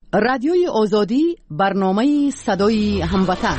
رادیوی آزادی برنامه صدای هموطن.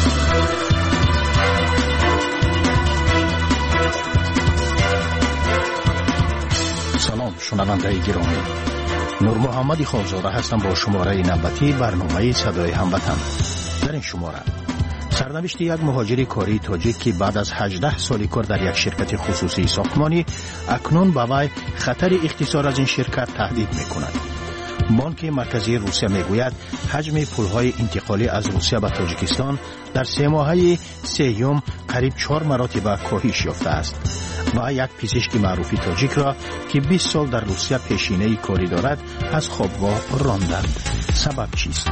سلام شنونده گرامی، نور محمد خانزاده هستم با شماره نوبتی برنامه صدای هموطن. در این شماره سرنوشت یک مهاجر کاری تاجیک که بعد از 18 سال کار در یک شرکت خصوصی ساختمانی اکنون به وی خطر اختصار از این شرکت تهدید می‌کند. بانک مرکزی روسیه میگوید حجم پولهای انتقالی از روسیه به تاجیکستان در 3 ماهه سوم قریب 4 مراتب کاهش یافته است و یک پزشک معروف تاجیک را که 20 سال در روسیه پیشینه کاری دارد از خوابگاه راندند. سبب چیست؟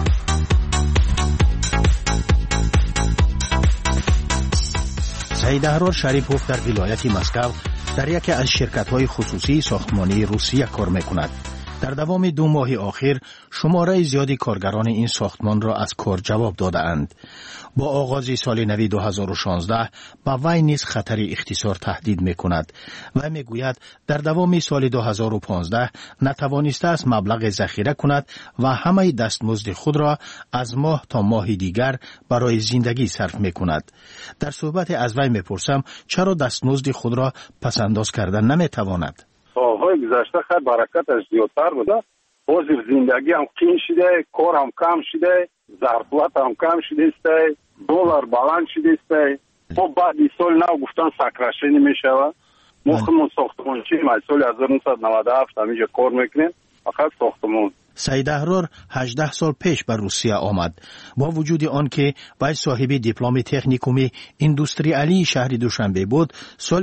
سعید احرار شریپوف در ولایت مسکو در یکی از شرکت‌های خصوصی ساختمانی روسیه کار می‌کند. در دوام 2 ماه آخر شماره زیادی کارگران این ساختمان را از کار جواب دادند. با آغاز سال نو 2016 با وی نیز خطر اختصار تهدید می‌کند و میگوید در دوام سال 2015 نتوانسته است مبلغ ذخیره کند و همه دستمزد خود را از ماه تا ماه دیگر برای زندگی صرف می‌کند. در صحبت از وی میپرسم چرا دستمزد خود را پس‌انداز کردن نمی‌تواند؟ سالهای گذشته خیلی برکتش زیادتر بوده. حاضر زندگی هم قین شده، کار هم کم شده، ظرفیت هم کم شده است، دلار بلند شده است. خب بعد این سال نو گفتن سکرشی نمیشوه. ما خودمون ساختمانچی سال 1997 همینجا کار میکنیم، فقط ساختمان. سعید احرار 18 سال پیش به روسیه آمد. با وجود آن که وی صاحب دیپلم تکنیکوم ایندوستریالی شهر دوشنبه بود، سال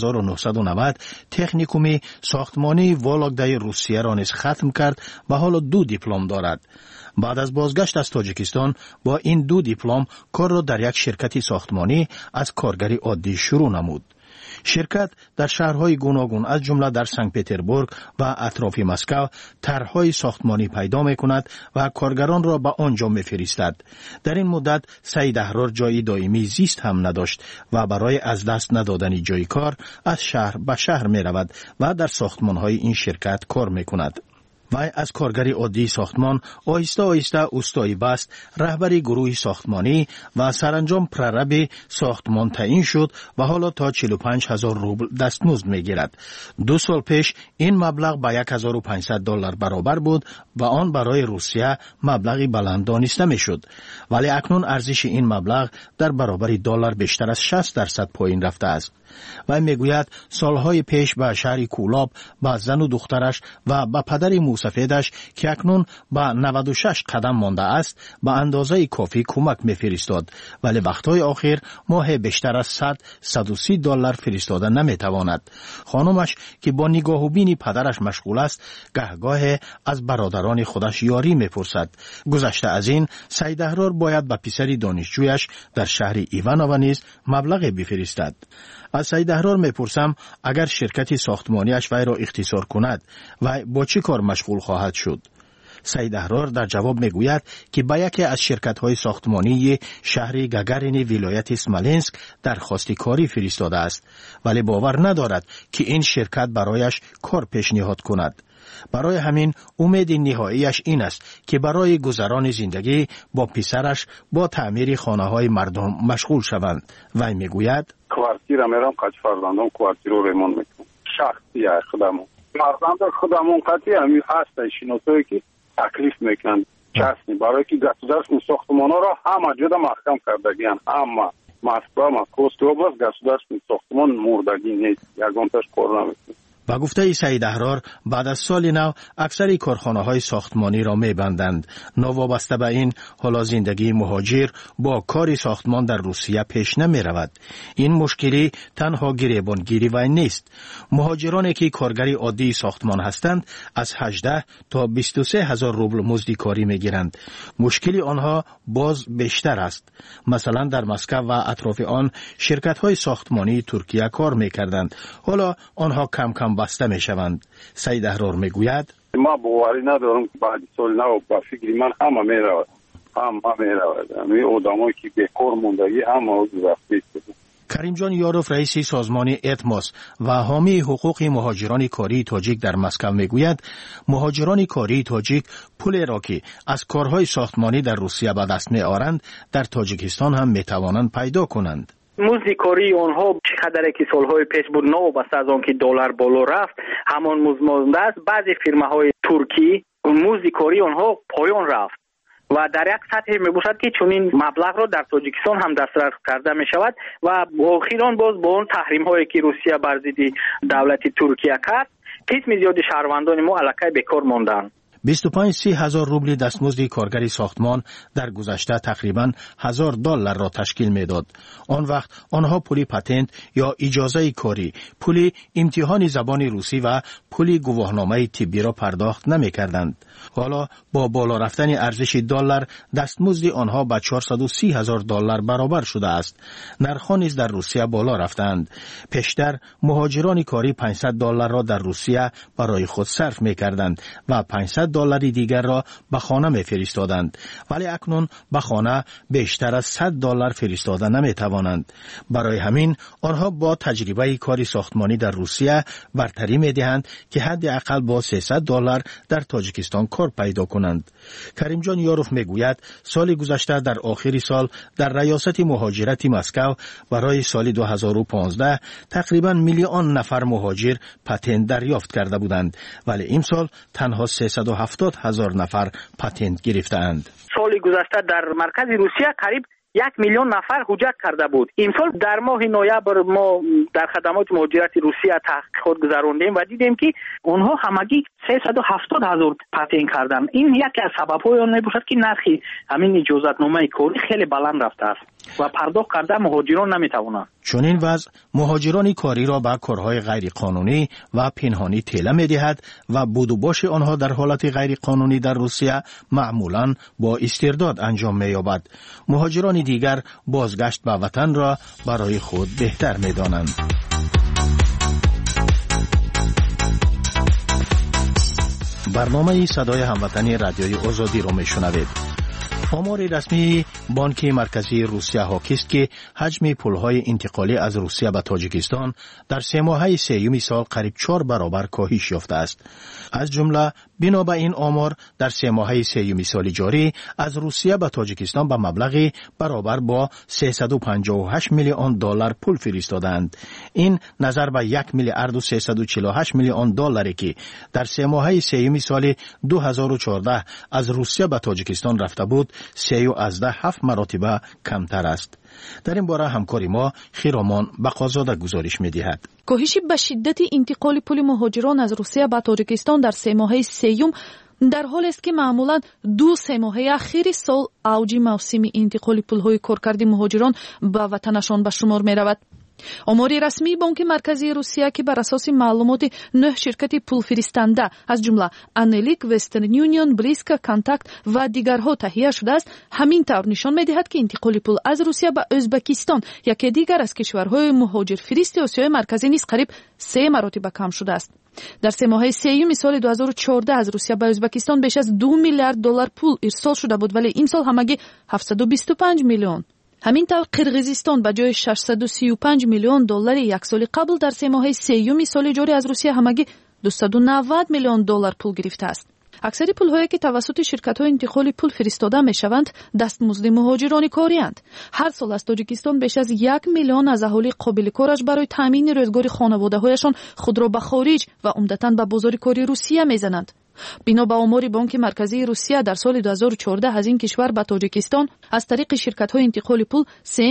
1990 تکنیکوم ساختمانی ولگدای روسیه را نیز ختم کرد و حالا 2 دیپلم دارد. بعد از بازگشت از تاجیکستان با این 2 دیپلم کار را در یک شرکت ساختمانی از کارگری عادی شروع نمود. شرکت در شهرهای گوناگون از جمله در سنت پترزبورگ و اطراف مسکو طرح‌های ساختمانی پیدا می‌کند و کارگران را به آنجا می‌فرستد. در این مدت سعید احرار جای دائمی زیست هم نداشت و برای از دست ندادن جای کار از شهر به شهر می‌رود و در ساختمان‌های این شرکت کار می‌کند. وی از کارگری عادی ساختمان آهسته آهسته اوستایی بست، رهبری گروه ساختمانی و سرانجام پررب ساختمان تعیین شد و حالا تا 45,000 روبل دستمزد میگیرد. 2 سال پیش این مبلغ به $1,500 برابر بود و آن برای روسیه مبلغی بلند دانسته میشد، ولی اکنون ارزش این مبلغ در برابر دلار بیشتر از 60% پایین رفته است. و میگوید سالهای پیش به شهر کولاب با زن و دخترش و به پدر موسفیدش که اکنون به 96 قدم مانده است به اندازه کافی کمک میفرستاد، ولی وقتهای آخر ماه بیشتر از $100-130 فرستاده نمیتواند. خانمش که با نگاه و بین پدرش مشغول است گهگاه از برادران خودش یاری میپرسد. گذشته از این سعید احرار باید به پسر دانشجویش در شهر ایوانوو نیز مبلغ بفرستد. از سعید احرار میپرسم اگر شرکت ساختمانیش وی را اختصار کند و با چه کار مشغول خواهد شد؟ سعید احرار در جواب میگوید که به یکی از شرکت‌های ساختمانی شهر گگارین ولایت اسمالینسک درخواست کاری فرستاده است، ولی باور ندارد که این شرکت برایش کار پیشنهاد کند. برای همین امید نهاییش این است که برای گذران زندگی با پسرش با تعمیر خانه‌های مردم مشغول شوند. وی میگوید کوارتیر میرم کاج فرزندم کوارتیر رو ریمون میکنم. شخصی خودمون فرزند خودمون قطعی همین هست شناسایی که تکلیف میکنن چسنی برای که گسودرسن ساختمانا را همه جدا محکم کردگیان. اما مسکو ماسکوسکی اوبلاست گسودرسن ساختمان مردگی نیست، یگانتش کار نمیکنه. و گفته سعید احرار بعد از سال نو اکثر کارخانه‌های ساختمانی را می‌بندند. نوابسته به این حالا زندگی مهاجر با کار ساختمان در روسیه پیش نمی‌رود. این مشکلی تنها گریبانگیری و نیست. مهاجرانی که کارگری عادی ساختمان هستند از 18 تا 23,000 روبل مزد کاری می‌گیرند. مشکلی آنها باز بیشتر است. مثلا در مسکو و اطراف آن شرکت‌های ساختمانی ترکیه کار می‌کردند. حالا آنها کم کم بسته میشوند. سعید احرار میگوید ما باوری ندارم بعد سال نو با فکر من همه میرود. همه میرود. می آدمایی که بیکار موندگی همه رفته. کریمجان یاروف رئیس سازمان اتماس و حامی حقوق مهاجران کاری تاجیک در مسکو میگوید مهاجران کاری تاجیک پولی را که از کارهای ساختمانی در روسیه به دست میآورند در تاجیکستان هم میتوانند پیدا کنند. مزد کاری آنها چقدر که سالهای پیش بود نوبسته از آن که دلار بالا رفت همان مزد مانده است. بعضی فرماهای ترکی مزد کاری آنها پایان رفت و در یک سطح می باشد که چنین مبلغ را در تاجیکستان هم دسترس کرده می شود و اخیراً باز با اون تحریم هایی که روسیه بر ضد دولت ترکیه کرد قسم زیاد شهروندان ما الکی بیکار ماندند. 25-30 هزار روبل دستمزد کارگر ساختمان در گذشته تقریباً $1,000 را تشکیل میداد. آن وقت آنها پولی پتنت یا اجازه کاری، پولی امتحان زبان روسی و پولی گواهنامه طبی را پرداخت نمی کردند. حالا با بالا رفتن ارزش دلار دستمزد آنها به $430,000 برابر شده است. نرخ‌ها نیز در روسیه بالا رفتند. پیشتر مهاجران کاری $500 را در روسیه برای خود صرف می کردند و $500 دیگر را به خانه می فرستادند، ولی اکنون به خانه بیشتر از $100 فرستاده نمی توانند. برای همین آنها با تجربه کاری ساختمانی در روسیه برتری می دهند که حداقل با $300 در تاجیکستان کار پیدا کنند. کریمجان یاروف می گوید سال گذشته در آخر سال در ریاست مهاجرت مسکو برای سال 2015 تقریبا میلیون نفر مهاجر پتنت دریافت کرده بودند، ولی این سال تنها 370,000 نفر پتنت گرفتند. سال گذشته در مرکز روسیه قریب 1 میلیون نفر حجت کرده بود. امسال در ماه نوامبر ما در خدمات مهاجرت روسیه تحقیقات گذراندیم و دیدیم که اونها همگی 370,000 پتنت کردند. این یکی از سبب‌های آن میباشد که نرخ همین اجازتنامه کاری خیلی بلند رفته است و پرداخت کرده مهاجران نمیتوانند. چون این وضع مهاجران کاری را به کارهای غیر قانونی و پنهانی تله می‌دهد و بود و باش آنها در حالت غیر قانونی در روسیه معمولاً با استرداد انجام می‌یابد. مهاجران دیگر بازگشت به وطن را برای خود بهتر می‌دانند. برنامه صدای هموطنی رادیوی آزادی را میشنوید. آمار رسمی بانک مرکزی روسیه حاکی است که حجم پولهای انتقالی از روسیه به تاجیکستان در 3 ماهه سوم سال قریب 4 برابر کاهش یافته است. از جمله بنا به این آمار در 3 ماهه سوم سال جاری از روسیه به تاجیکستان به مبلغی برابر با $358 میلیون پول فرستادند. این نظر به $1,348 میلیون که در 3 ماهه سوم سال 2014 از روسیه به تاجیکستان رفته بود 3.7 مرتبه کمتر است. در این باره همکاری ما خیرامان بقازاده گزارش می‌دهد. کاهش به شدت انتقال پول مهاجران از روسیه به تاجیکستان در 3 ماهه سوم در حالی است که معمولاً 2-3 ماهه اخیر سال اوج موسم انتقال پول‌های کارکرد مهاجران به وطنشان به شمار می‌رود. آمار رسمی بانک مرکزی روسیه که بر اساس معلومات 9 شرکت پول فرستنده از جمله انلیک، وسترن یونیون، بلیسکا، کانتاکت و دیگرها تهیه شده است، همین طور نشان می‌دهد که انتقال پول از روسیه به ازبکستان یکی دیگر از کشورهای مهاجر فرست آسیای مرکزی نیز قریب 3 مرتبه کم شده است. در 3 ماهه سوم سال 2014 از روسیه به ازبکستان بیش از $2 میلیارد پول ارسال شده بود، ولی این سال همگی 725 میلیون. همین طور قرقیزستان به جای $635 میلیون یک سال قبل در 3 ماهه سوم سال جاری از روسیه همگی $290 میلیون پول گرفته است. اکثر پول‌هایی که توسط شرکت‌های انتقال پول فرستاده می‌شوند دستمزد مهاجران کاری اند. هر سال از تاجیکستان بیش از 1 میلیون از اهالی قابل کارش برای تامین روزگار خانواده‌هایشان خود را به خارج و عمدتاً به بازار کاری روسیه می‌زنند. بنا به آمار بانک مرکزی روسیه در سال 2014 از این کشور به تاجیکستان از طریق شرکت‌های انتقال پول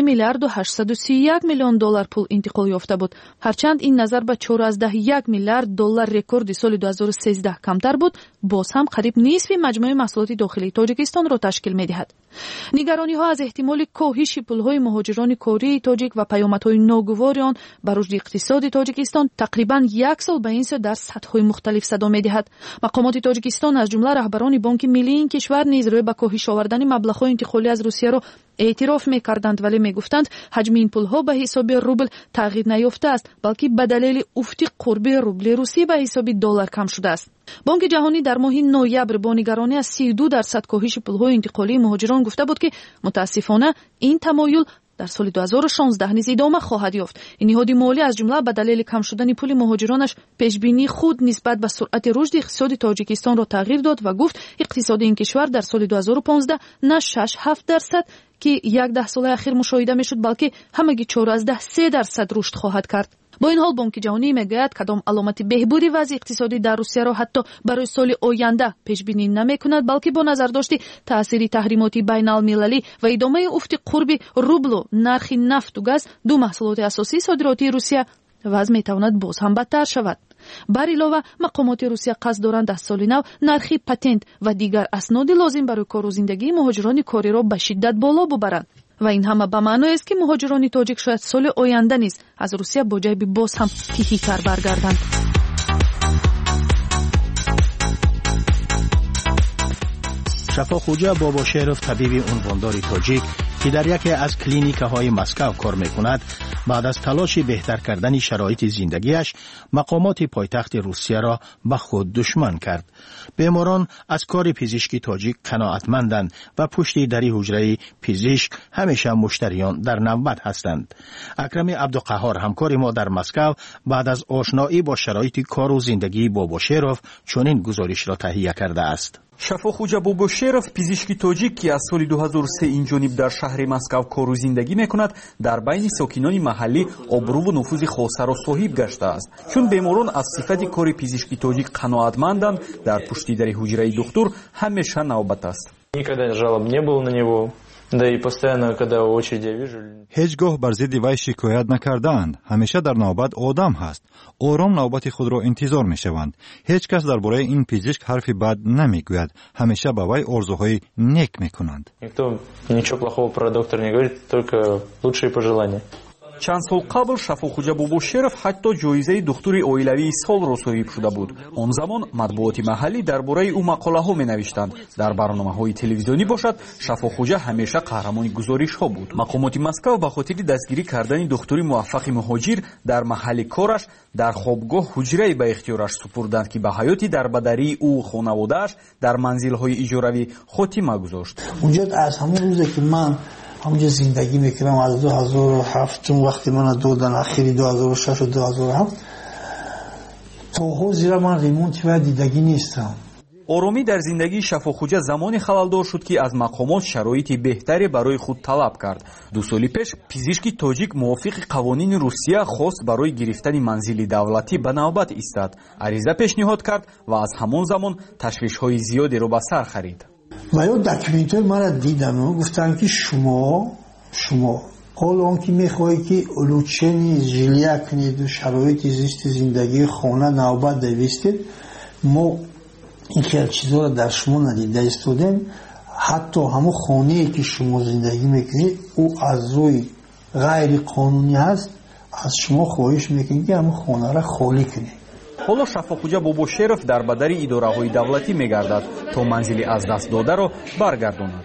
3,831 میلیون پول انتقال یافته بود، هرچند این نظر به 14.1 میلیارد دلار رکورد سال 2013 کمتر بود، باز هم قریب نصف مجموع محصولات داخلی تاجیکستان را تشکیل می‌دهد. نگرانی‌ها از احتمال کاهش پول‌های مهاجران کاری تاجیک و پیامدهای ناگوار آن بر رشد اقتصادی تاجیکستان تقریباً 1 سال به این سو در سطح‌های مختلف صدا می‌دهد. مقامات تاجیکستان از جمله رهبران بانک ملی این کشور نیز روی به کاهش آوردن مبلغ‌های انتقالی از روسیه را اعتراف می‌کردند، ولی می‌گفتند حجم این پول‌ها به حساب روبل تغییر نیافته است، بلکه به دلیل افت قرب روبل روسی به حساب دلار کم شده است. بانک جهانی در ماه نوامبر با نگرانی از 32% کاهش پول‌های انتقالی مهاجران گفته بود که متاسفانه این تمایل дар соли 2016 низ идома хоҳад ёфт. Ниҳоди молӣ аз ҷумла ба далели кам шудани пули муҳоҷиронаш пешбинии худ нисбат ба суръати рушди иқтисоди Тоҷикистонро тағйир дод ва гуфт иқтисоди ин кишвар дар соли 2015 на 6-7% ки 10 соли ахир мушоҳида мешуд, балки ҳамаги 4-3% рушд хоҳад кард. бо ин ҳол бонки ҷаҳонӣ мегӯяд кадом аломати беҳбуди вазъи иқтисодӣ дар Русияро ҳатто барои соли оянда пешбинӣ намекунад, балки бо назардошти таъсири таҳримоти байналмилалӣ ва идомаи уфти қурби рублу нархи нафту газ, ду маҳсулоти асосии содиротии Русия, вазъ метавонад боз ҳам бадтар шавад. бар илова мақомоти Русия қасд доранд аз соли нав нархи патент ва дигар асноди лозим барои кору зиндагии муҳоҷирони кориро ба шиддат боло бубаранд. ва ин ҳама ба маъноест ки муҳоҷирони тоҷик шояд соли оянда низ аз Русия бо ҷайби боз ҳам тиҳитар баргарданд. шафоқхоҷа бобошеров, табиби унвондори тоҷик ки дар яке аз клиникаҳои Москав кор мекунад, баъд аз талоши беҳтар кардани шароити зиндагиаш мақомоти пойтахти Русияро ба худ душман кард. беморон аз кори пизишки тоҷик қаноатманданд ва пушти дари ҳуҷраи пизишк ҳамеша муштариён дар навбат ҳастанд. акрами абдуқаҳҳор, ҳамкори мо дар Москав, баъд аз ошноӣ бо шароити кору зиндагии бобошеров чунин гузоришро таҳия кардааст. шафоқхоҷа бобошеров, пизишки тоҷик ки аз соли 2003 инҷониб дар шаҳри Москав кору зиндагӣ мекунад, дар байни сокинони маҳаллӣ обрӯву нуфузи хосаро соҳиб гаштааст. чун беморон аз сифати кори пизишки тоҷик қаноатманданд, дар пуштидари ҳуҷраи духтур ҳамеша навбат аст. Никогда жалоб не было на него. Да и постоянно, когда очередь я вижу... ҳеҷ гоҳ бар зидди вай шикоят накардаанд. ҳамеша дар навбат одам ҳаст. ором навбати худро интизор мешаванд. ҳеҷ кас дар бораи ин пизишк ҳарфи бад намегӯяд. ҳамеша ба вай орзуҳои нек мекунанд. Никто ничего плохого про доктора не говорит, только лучшие пожелания. чанд сол қабл шафоқхоҷа бобошеров ҳатто ҷоизаи духтури оилавии солро соҳиб шуда буд. он замон матбуоти маҳаллӣ дар бораи ӯ мақолаҳо менавиштанд. дар барномаҳои телевизионӣ бошад, шафоқхоҷа ҳамеша қаҳрамони гузоришҳо буд. мақомоти Москав ба хотири дастгирӣ кардани духтури муваффақи муҳоҷир дар маҳалли кораш дар хобгоҳ ҳуҷрае ба ихтиёраш супурданд ки ба ҳаёти дарбадарии ӯ хонаводааш дар манзилҳои иҷоравӣ хотима гузошт. اونجا از همون روزه که من همونجا زندگی میکردم از 2007 وقتی من دادن اخیری 2006 و 2007 تا حاضر من ریمونتی و دیدگی نیستم. оромӣ дар зиндагии шафоқхоҷа замоне халалдор шуд ки аз мақомот шароити беҳтаре барои худ талаб кард. 2 соли пеш пизишки тоҷик мувофиқи қавонини Русия хост барои гирифтани манзили давлатӣ ба навбат истад. ариза пешниҳод кард ва аз ҳамон замон ташвишҳои зиёдеро ба сар харид. و یا دکمنت‌های من را دیدم و گفتن که شما حالا آن که میخواهی که علوچنی جلیه کنید و شرایط زیست زندگی خانه نوبت دویستید، ما این که چیزها را در شما ندیده استودیم. حتی همون خانه‌ای که شما زندگی میکنید او از روی غیر قانونی هست، از شما خواهش میکنید که همون خانه را خالی کنید. ҳоло шафоқхоҷа бобошеров дар бадари идораҳои давлатӣ мегардад то манзили аз даст додаро баргардонад.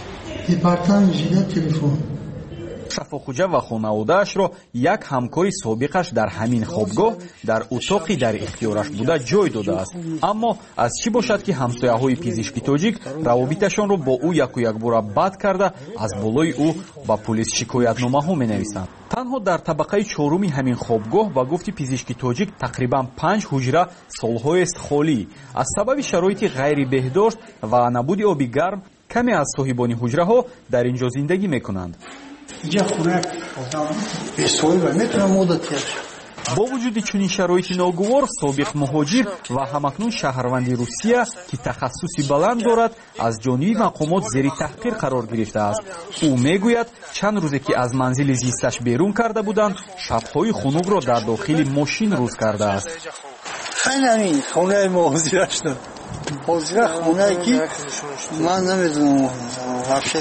шафоқхоҷа ва хонаводаашро як ҳамкори собиқаш дар ҳамин хобгоҳ дар утоқи дар ихтиёраш буда ҷой додааст. аммо аз чӣ бошад ки ҳамсояҳои пизишки тоҷик равобиташонро бо ӯ яку якбора бад карда аз болои ӯ ба пулис шикоятномаҳо менависанд. танҳо дар табақаи чоруми ҳамин хобгоҳ ба гуфти пизишки тоҷик тақрибан 5 ҳуҷра солҳоест холӣ. аз сабаби шароити ғайри беҳдошт ва набуди оби гарм каме аз соҳибони ҳуҷраҳо дар ин ҷо зиндагӣ мекунанд. бо вуҷуди чунин шароити ногувор, собиқ муҳоҷир ва ҳамакнун шаҳрванди Русия ки тахассуси баланд дорад, аз ҷониби мақомот зери таҳқир қарор гирифтааст. ӯ мегӯяд чанд рӯзе ки аз манзили зисташ берун карда буданд, шабҳои хунукро дар дохили мошин рӯз кардааст. حاضره خونه که من نمیدونم вообще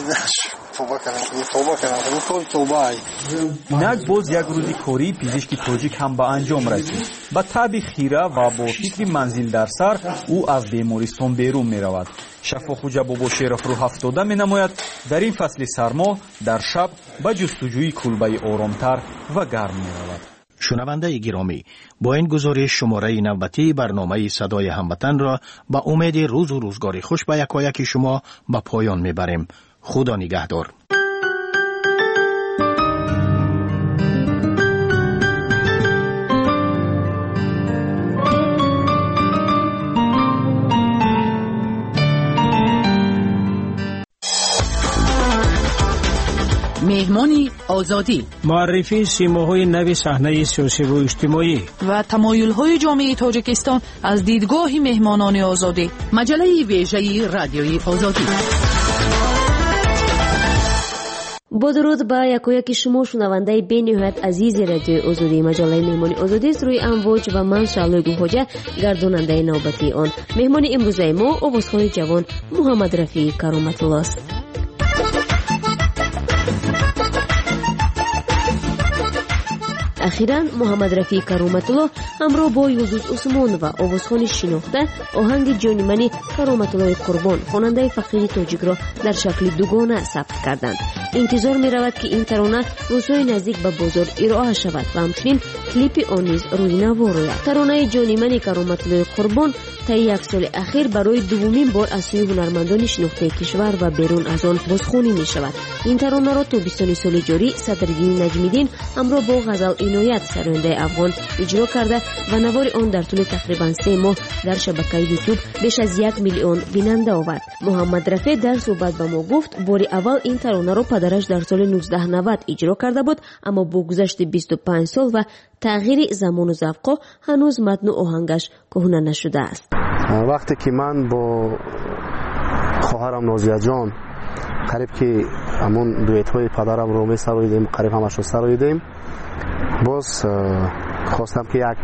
инак боз як рӯзи кории пизишки тоҷик ҳам ба анҷом расид. ба таби хира ва бо фикри манзил дар сар ӯ аз бемористон берун меравад. шафоқхоҷа бобошеров рӯҳафтода менамояд дар ин фасли сармо дар шаб ба ҷустуҷӯи кулбаи оромтар ва гарм меравад. шунавандаи гиромӣ, бо ин гузориш шумораи навбатии барномаи садои ҳамватан ро ба умеди рӯзу рӯзгори хуш ба якояки шумо ба поён мебарем. худо нигаҳдор. مهمانی آزادی، معرفی سیماهای نو صحنه سیاسی و اجتماعی و تمایل‌های جامعه تاجیکستان از دیدگاه مهمانان آزادی. مجله ویژه رادیوی آزادی. با درود به یکی شما شنونده بین‌نهایت عزیز رادیو آزادی. مجله مهمانی آزادی است روی امواج و من شعلوی گوهجه گرداننده نوبتی آن. مهمان امروزه ما آوازخوان جوان محمد رفیع کرامت الله است. اخیراً محمد رفیع کرامت الله همراه با یلدوز عثمان و آوازخوان شناخته آهنگ جان من کرامت الله قربان خواننده فقیر تاجیک را در شکل دوگانه ثبت کردند. انتظار می رود که این ترانه روزهای نزدیک به بازار ارائه شود و همچنین کلیپ آن نیز روی نوا روید. ترانه جان من کرامت الله قربان تا یک سال اخیر برای دومین بار از سوی هنرمندان شناخته کشور و بیرون از آن بازخوانی می شود. این ترانه را تابستان سال جاری صدرالدین نجمیدین همراه با غزل عنایت سرآینده افغان اجرا کرده و نوار آن در طول تقریبا 3 ماه در شبکه یوتیوب بیش از 1 میلیون بیننده آورد. محمد رفیع در صحبت با ما گفت بار اول این ترانه را پدرش در سال 1990 اجرا کرده بود، اما با گذشت 25 سال و تغییر زمان و ذوق هنوز متن و آهنگش کهنه نشده است. وقتی که من با خواهرم نازیه جان قریب که همون دویت های پدرم رو می سراییدیم، قریب همش رو سراییدیم، باز خواستم که یک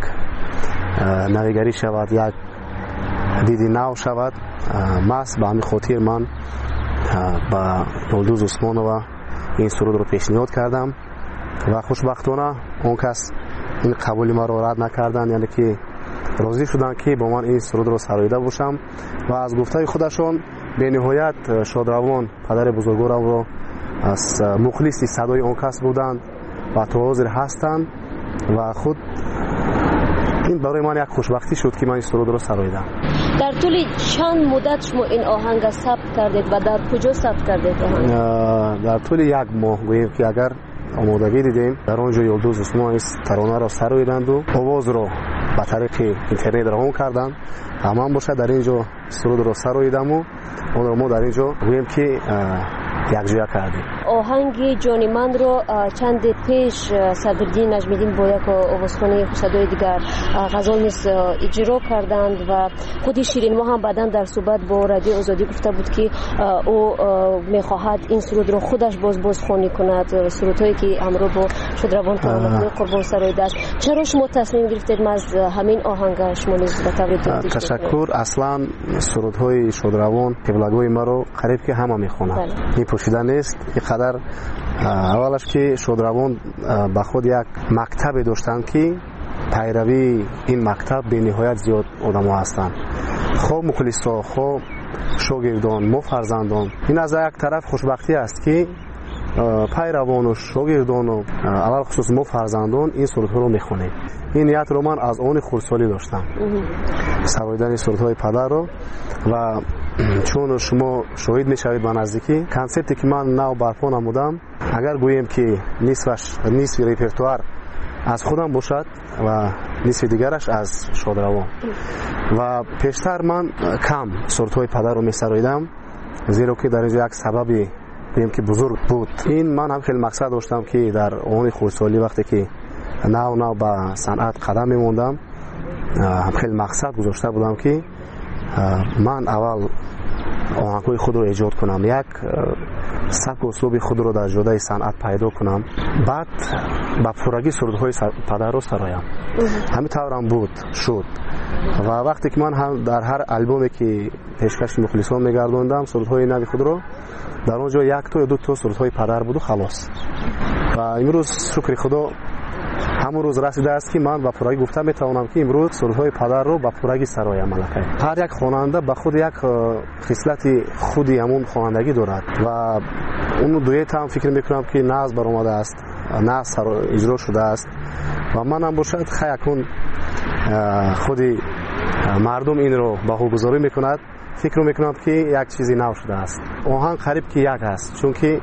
نویگری شود، یک دیدی نو شود. ماست به همین خاطر من با یلدوز عثمان و این سرود رو پیشنهاد کردم و خوشبختانه اون کس این قبول ما رو رد نکردن، یعنی که راضی شدن که با من این سرود رو سراییده باشم و از گفته خودشون به نهایت شادروان پدر بزرگوارم رو از مخلصی صدای اون کس بودند و تا حاضر هستند و خود این برای من یک خوشبختی شد که من این سرود رو سراییدم. در طول چند مدت شما این آهنگ ثبت کردید و در کجا ثبت کردید آهنگ؟ در طول 1 ماه گوییم که اگر آمادگی دیدیم در آنجا یلدوز عثمان این ترانه را سراییدند و آواز رو به طریق اینترنت روان کردند. من باشه در اینجا سرود رو سراییدم و اون رو ما در اینجا گوییم که یکجا کردیم. آهنگ جان من رو چند پیش صدرالدین نجمیدین با یک آوازخوان صدای دیگر غزل نیز اجرا کردند و خود شیرین ما هم بعداً در صحبت با رادیو آزادی گفته بود که او میخواهد این سرود رو خودش بازخوانی کند، سرودهایی که همراه با شادروان کرامت قربان سراییده است. چرا شما تصمیم گرفتید از همین آهنگ شما نیز به طور تشکر. اصلا سرودهای شادروان قبلگوی ما رو قریب که همه میخونند، این پوشیده نیست. اینقدر اولش که شادروان به خود یک مکتب داشتند که پیروی این مکتب به نهایت زیاد آدم ها هستند، خوب مخلصا، خوب شاگردان، ما فرزندان. این از یک طرف خوشبختی است که پیروان و شاگردان و اول خصوص ما فرزندان این سرودها رو میخونیم. این نیت رو من از آن خردسالی داشتم، سراییدن سرودهای پدر رو، و چون شما شاهد میشوید به نزدیکی کنسپتی که من نو برپا نمودم، اگر گوییم که نصف ریپرتوار از خودم باشد و نصف دیگرش از شادروان و پیشتر من کم سرودهای پدر رو میسراییدم، زیرا که در اینجا یک سببی بگیم که بزرگ بود. این من هم خیلی مقصد داشتم که در آن خردسالی وقتی که نو به صنعت قدم میموندم هم خیلی مقصد گذاشته بودم که من اول آهنگ‌های خود رو ایجاد کنم، یک سبک و اسلوب خود رو در جدای صنعت پیدا کنم، بعد با پورگی سرودهای پدر رو سرایم. همین طورم بود شد و وقتی که من هم در هر البومی که پیشکش مخلصان میگردوندم سرودهای نوی خود رو، در اونجا 1 تا یا 2 تا سرودهای پدر بود و خلاص. و امروز شکر خدا همون روز رسیده است که من با پورگی گفتم میتوانم که امروز سرودهای پدر رو با پورگی سرایم. ملکه هر یک خواننده به خود یک خصلت خودی همون خوانندگی دارد و اون دویت هم فکر میکنم که ناز برآمده است، ناز اجرا شده است و من هم باشد خیلی خودی مردم این رو بهوگذاری میکند، فکر میکنم که یک چیزی نو شده است. آهنگ قریب که یک است، چون که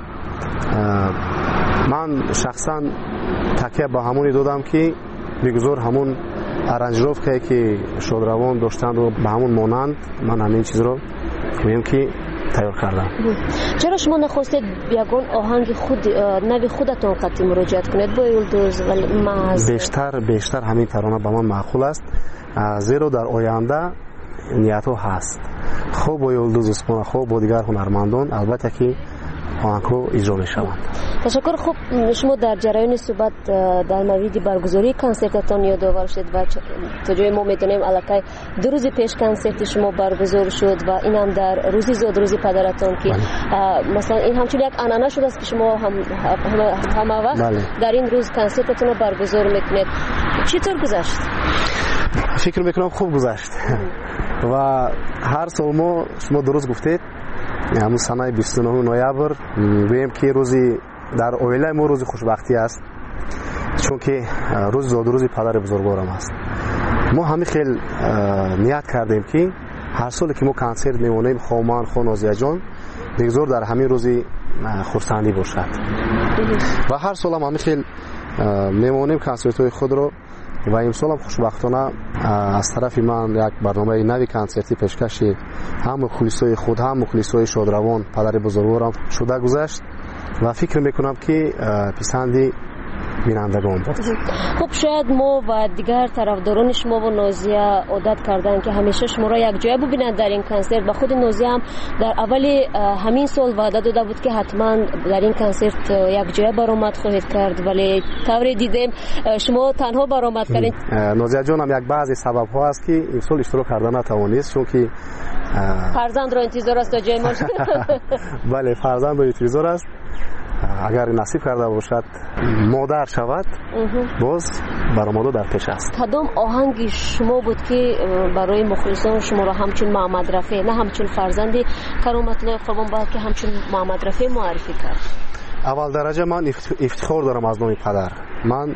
من شخصا تکیه با همونی دادم که بگذار همون ارنجروف که شادروان داشتند و به همون مانند من همین چیز رو میگم که تیار کردم. چرا شما نخواستید یگان آهنگ خود نوی خودتون قطعی مراجعت کنید با یلدوز و محض؟ بیشتر همین ترانه به من معقول است، زیرا در آینده نیت هست خوب با یلدوز عثمان، خوب با دیگر هنرمندان البته که آهنگ‌ها اجرا می‌شوند. تشکر. خوب شما در جریان صحبت در مورد برگزاری کنسرتتان یادآور شد و تا جای ما می‌دونیم الکی 2 روز پیش کنسرت شما برگزار شد و این هم در روزی زاد روزی پدرتان که مثلا این همچون یک عنعنه شده است که شما هم وقت در این روز کنسرتتون رو برگزار می‌کنید. چطور گذشت؟ فکر می‌کنم خوب گذشت و هر سال ما شما درست گفتید همون سنه 29 نوامبر گویم که روزی در اویله ما روز خوشبختی است، چون که روز زاد روزی پدر بزرگوارم است. ما همین خیلی نیت کردیم که هر سال که ما کنسرت میمونیم خومان نازیه جان بگذار در همین روزی خرسندی باشد و هر سال هم همین خیلی میمونیم کنسرت های خود رو و امسال هم خوشبختانه از طرف من یک برنامه نوی کنسرتی پیشکشی هم مخلصای خود هم مخلصای شادروان پدر بزرگوارم شده گذشت و فکر میکنم که پسندی بینندگان بود. خب شاید ما و دیگر طرفداران شما و نازیه عادت کردن که همیشه شما را یک جای ببینند در این کنسرت و خود نازیه هم در اول همین سال وعده داده بود که حتما در این کنسرت یک جای برآمد خواهید کرد، ولی طوری دیدیم شما تنها برآمد کردید. نازیه جان هم یک بعضی سبب ها است که این سال اشتراک کردن نتوانست، چون که فرزند را انتظار است تا جای ما. بله فرزند را انتظار است، اگر نصیب کرده باشد مادر شود باز برآمده در پیش است. کدام آهنگ شما بود که برای مخلصان شما را همچون محمد رفیع نه همچون فرزندی کرامت الله قربان بلکه همچون محمد رفیع معرفی کرد؟ اول درجه من افتخار دارم از نام پدر. من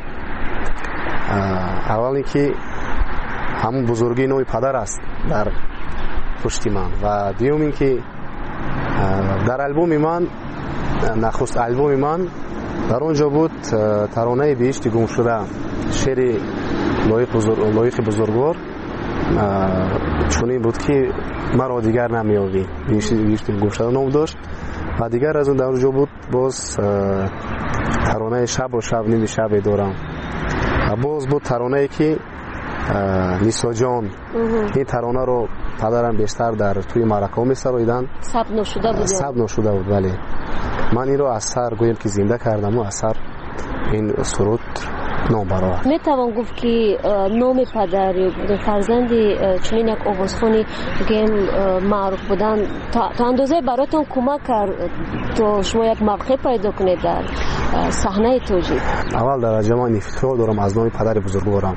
اول اینکه همون بزرگی نام پدر است در پشت من و دیوم اینکه در البوم من نخست البوم من در اونجا بود ترانه بهشت گم شده، شعر لایق بزرگوار چونین بود که مرا دیگر نمیابی، بهشت گم شده نام داشت و دیگر از اون در اونجا بود باز ترانه شب و شب نمی شب دارم و باز بود ترانه که نیسا جان. این ترانه رو پدرم بیشتر در توی مرکه می سرایدن ثبت نشده بود ولی من این رو از سر گویم که زنده کردم و از سر این سرود نام برآورد. می توان گفت که نام پدر فرزندی چنین یک آوازخوانی گیم معروف بودن تا اندازه براتون کمک کرد تا شما یک موقع پیدا کنید در صحنه توجیه؟ اول درجه من افتخار دارم از نام پدر بزرگوارم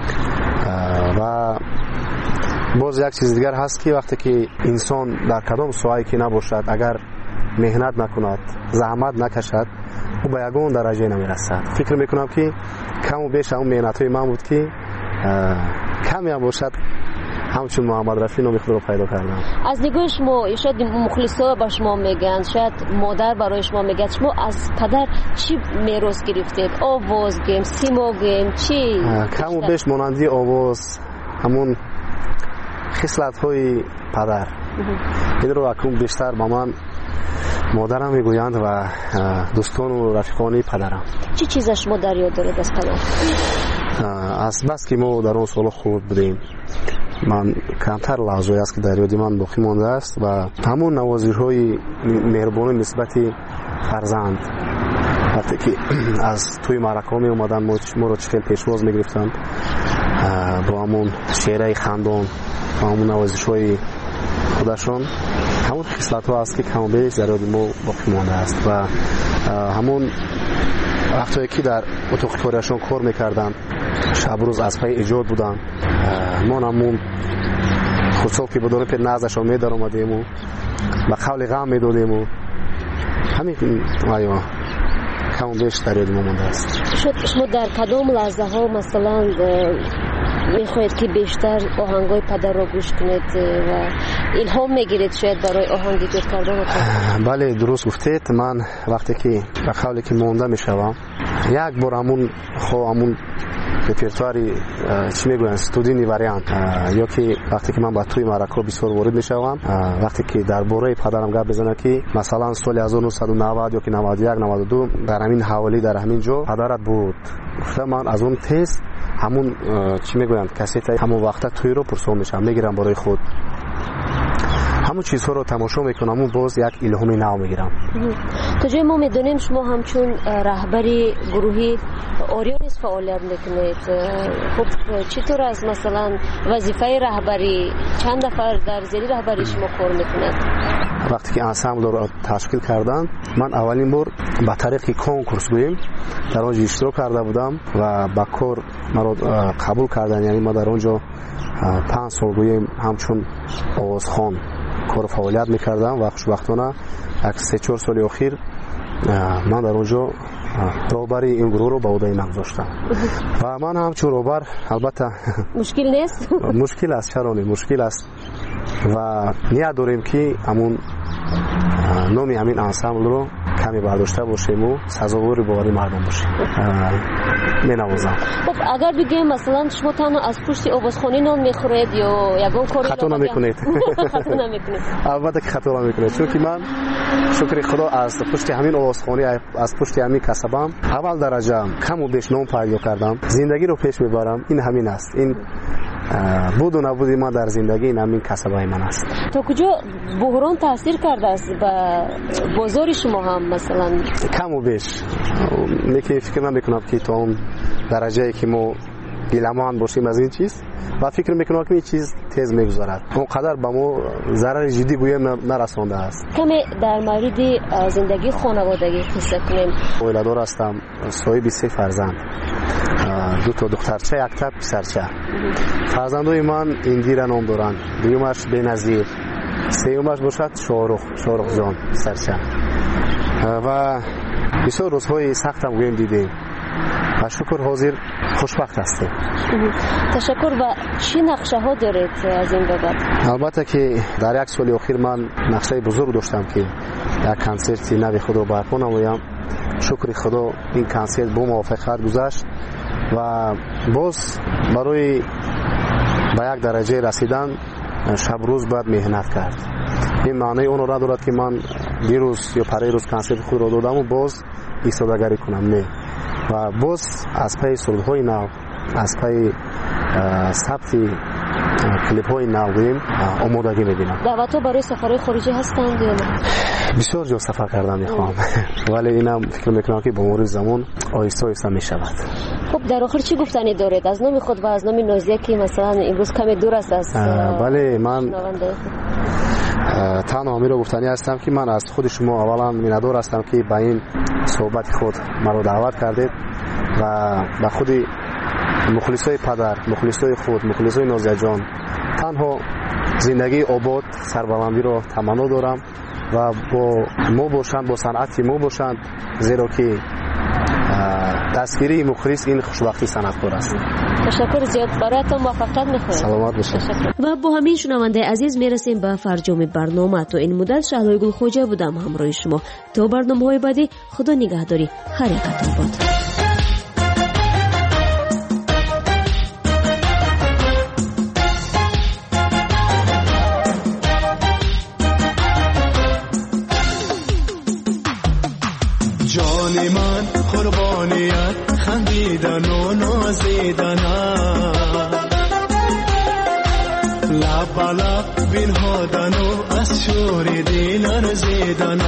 و باز یک چیز دیگر هست که وقتی که انسان در کدام ساحه‌ای که نباشد اگر مهنت نکند زحمت نکشد او به یگان درجه نمیرسد. فکر میکنم که کم و بیش اون مهنت های من بود که کمی هم باشد همچون محمد رفیع نام خود رو پیدا کردم. از نگاه شما شاید مخلصا با شما میگن، شاید مادر برای شما میگه، شما از پدر چی میراث گرفتید؟ آواز گیم، سیما گیم، چی؟ کم و بیش مانندی آواز همون خصلت های پدر. این رو اکنون بیشتر با من مادرم میگویند و دوستان و رفیقانی پدرم. چی چیز شما در یاد دارید از پدر؟ از بس که ما در اون سال خود بودیم من کمتر لحظه‌ای است که در یاد من باقی مانده است و همون نوازش‌های مهربانی نسبت فرزند وقتی که از توی مرکه می اومدن ما رو چخیل پیشواز میگرفتن با همون شعرهای خندان و همون نوازش‌های خودشون، همون خصلت ها است که کم و بیش در یاد ما باقی مانده است و همون وقتی که در اتاق کاریشون کار میکردن شب روز از پی ایجاد بودن ما همون خودسال که بدون پی نازشون میدار اومدیم و به قول غم میدادیم و همین آیا کم و بیش در یاد ما مانده است. شما در کدام لحظه ها مثلا میخواید که بیشتر آهنگای پدر را گوش کنید و الهام میگیرید شاید برای آهنگ ایجاد کردن؟ بله درست گفتید. من وقتی که به قولی که مونده میشوم یک بار همون رپرتواری چی میگوین استودینی واریانت یا که وقتی که من با توی معرکه بسیار وارد میشوم وقتی که درباره پدرم گپ بزنه که مثلا سال 1990 یا که 91 92 در همین حوالی در همین جا پدرت بود من از اون تست همون چی میگوین کسیت همون وقت توی رو پرسون میشم میگیرم برای خود همون چیزها رو تماشا میکنم و باز یک الهامی نو میگیرم. تا جای ما میدونیم شما همچون رهبری گروهی اوریونیس فعالیت میکنید. خب چطور از مثلا وظیفه رهبری چند نفر در زیر رهبری شما کار میکنند؟ وقتی که انسامبل رو تشکیل کردن من اولین بار با طریق کنکورس گوییم در اونجا اشتراک کرده بودم و با کار مرا قبول کردن. یعنی ما در اونجا 5 سال گوییم همچون آوازخوان کار فعالیت میکردم و خوشبختانه 3-4 سال اخیر من در اونجا رهبری این گروه رو به عهده من گذاشتم و من همچون رهبر البته مشکل نیست. مشکل است، چرا نه مشکل است و نیت داریم که همون نامی همین انسامبل رو کمی برداشته باشیم و سزاوار باوری مردم باشیم. می نوازم. خب اگر بگیم مثلا شما تنها از پشت آوازخوانی نان میخورید یا یگان کاری خطا نمیکنید؟ خطا نمیکنید. البته که خطا نمیکنید چون که من شکر خدا از پشت همین آوازخوانی از پشت همین کسبم اول درجه کم و بیش نام پیدا کردم. زندگی رو پیش میبرم. این همین است. این بود و نبودی ما در زندگی این همین کسبای من است. تا کجا بحران تاثیر کرده است به بازار شما هم مثلا؟ کم و بیش میگه فکر نمیکنم که تا اون درجه که ما گیلمان باشیم از این چیز و فکر میکنم که این چیز تیز میگذارد اونقدر به ما ضرر جدی گویم نرسانده است. کمی در مورد زندگی خانوادگی قصه کنیم. ولادار هستم، صاحب 3 فرزند، 2 تا دخترچه، 1 تا پسرچه. فرزندای من اندیره نام دارند. دومش بنظیر، سومش باشد شارخ جان سرچه و بسیار روزهای سختم گویم دیدیم و شکر حاضر خوشبخت هستیم. تشکر. و چی نقشه ها دارید از این بعد؟ البته که در 1 سال اخیر من نقشه بزرگ داشتم که یک کنسرت نوی خود رو برپا نمایم. شکر خدا این کنسرت با موفقیت گذشت و باز برای به یک درجه رسیدن شب روز باید مهنت کرد. این معنی اون را دارد که من دیروز یا پریروز کنسرت خود را دادم و باز ایستادگی کنم نه و باز از پی سرودهای نو از پی ثبت کلیپ های نو گوییم آمادگی می‌بینم. دعوت ها برای سفرهای خارجی هستند یا نه؟ بسیار جا سفر کردم میخوام ولی اینم فکر میکنم که با مرور زمان آهسته آهسته میشود. خب در آخر چی گفتنی دارید از نام خود و از نام نازیه که مثلا امروز کمی دور است از بله من تنها همین رو گفتنی هستم که من از خود شما اولا میندار هستم که به این صحبت خود مرا دعوت کردید و به خود مخلصای پدر، مخلصای خود، مخلصای نازیه جان تنها زندگی آباد سربلندی رو تمنا دارم و با ما باشند، با صنعت ما باشند، زیرا که دستگیری مخلص این خوشبختی صنعتکار است. تشکر زیاد، برایتان موفقیت می‌خوایم. سلامت باشید. و با همین شنونده عزیز میرسیم به فرجام برنامه. تو این مدت شهلای گلخوجه بودم همراه شما. تا برنامه‌های بعدی خدا نگهداری. هر یکتون باد. جان من قربانیت خندیدن و نازیدن لب لب بنهادن و از شور دل ارزیدن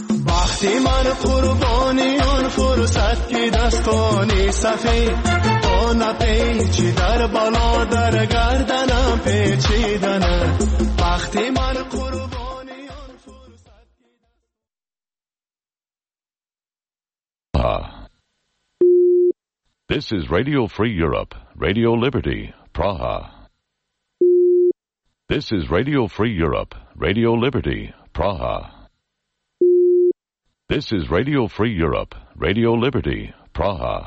قربانی آن فرصت که دستانی سفید نپیچیدن بالا در گردنم پیچیدن وقتی من قربانی آن فرصت This is Radio Free Europe, Radio Liberty, Praha. This is Radio Free Europe, Radio Liberty, Praha. This is Radio Free Europe, Radio Liberty, Praha.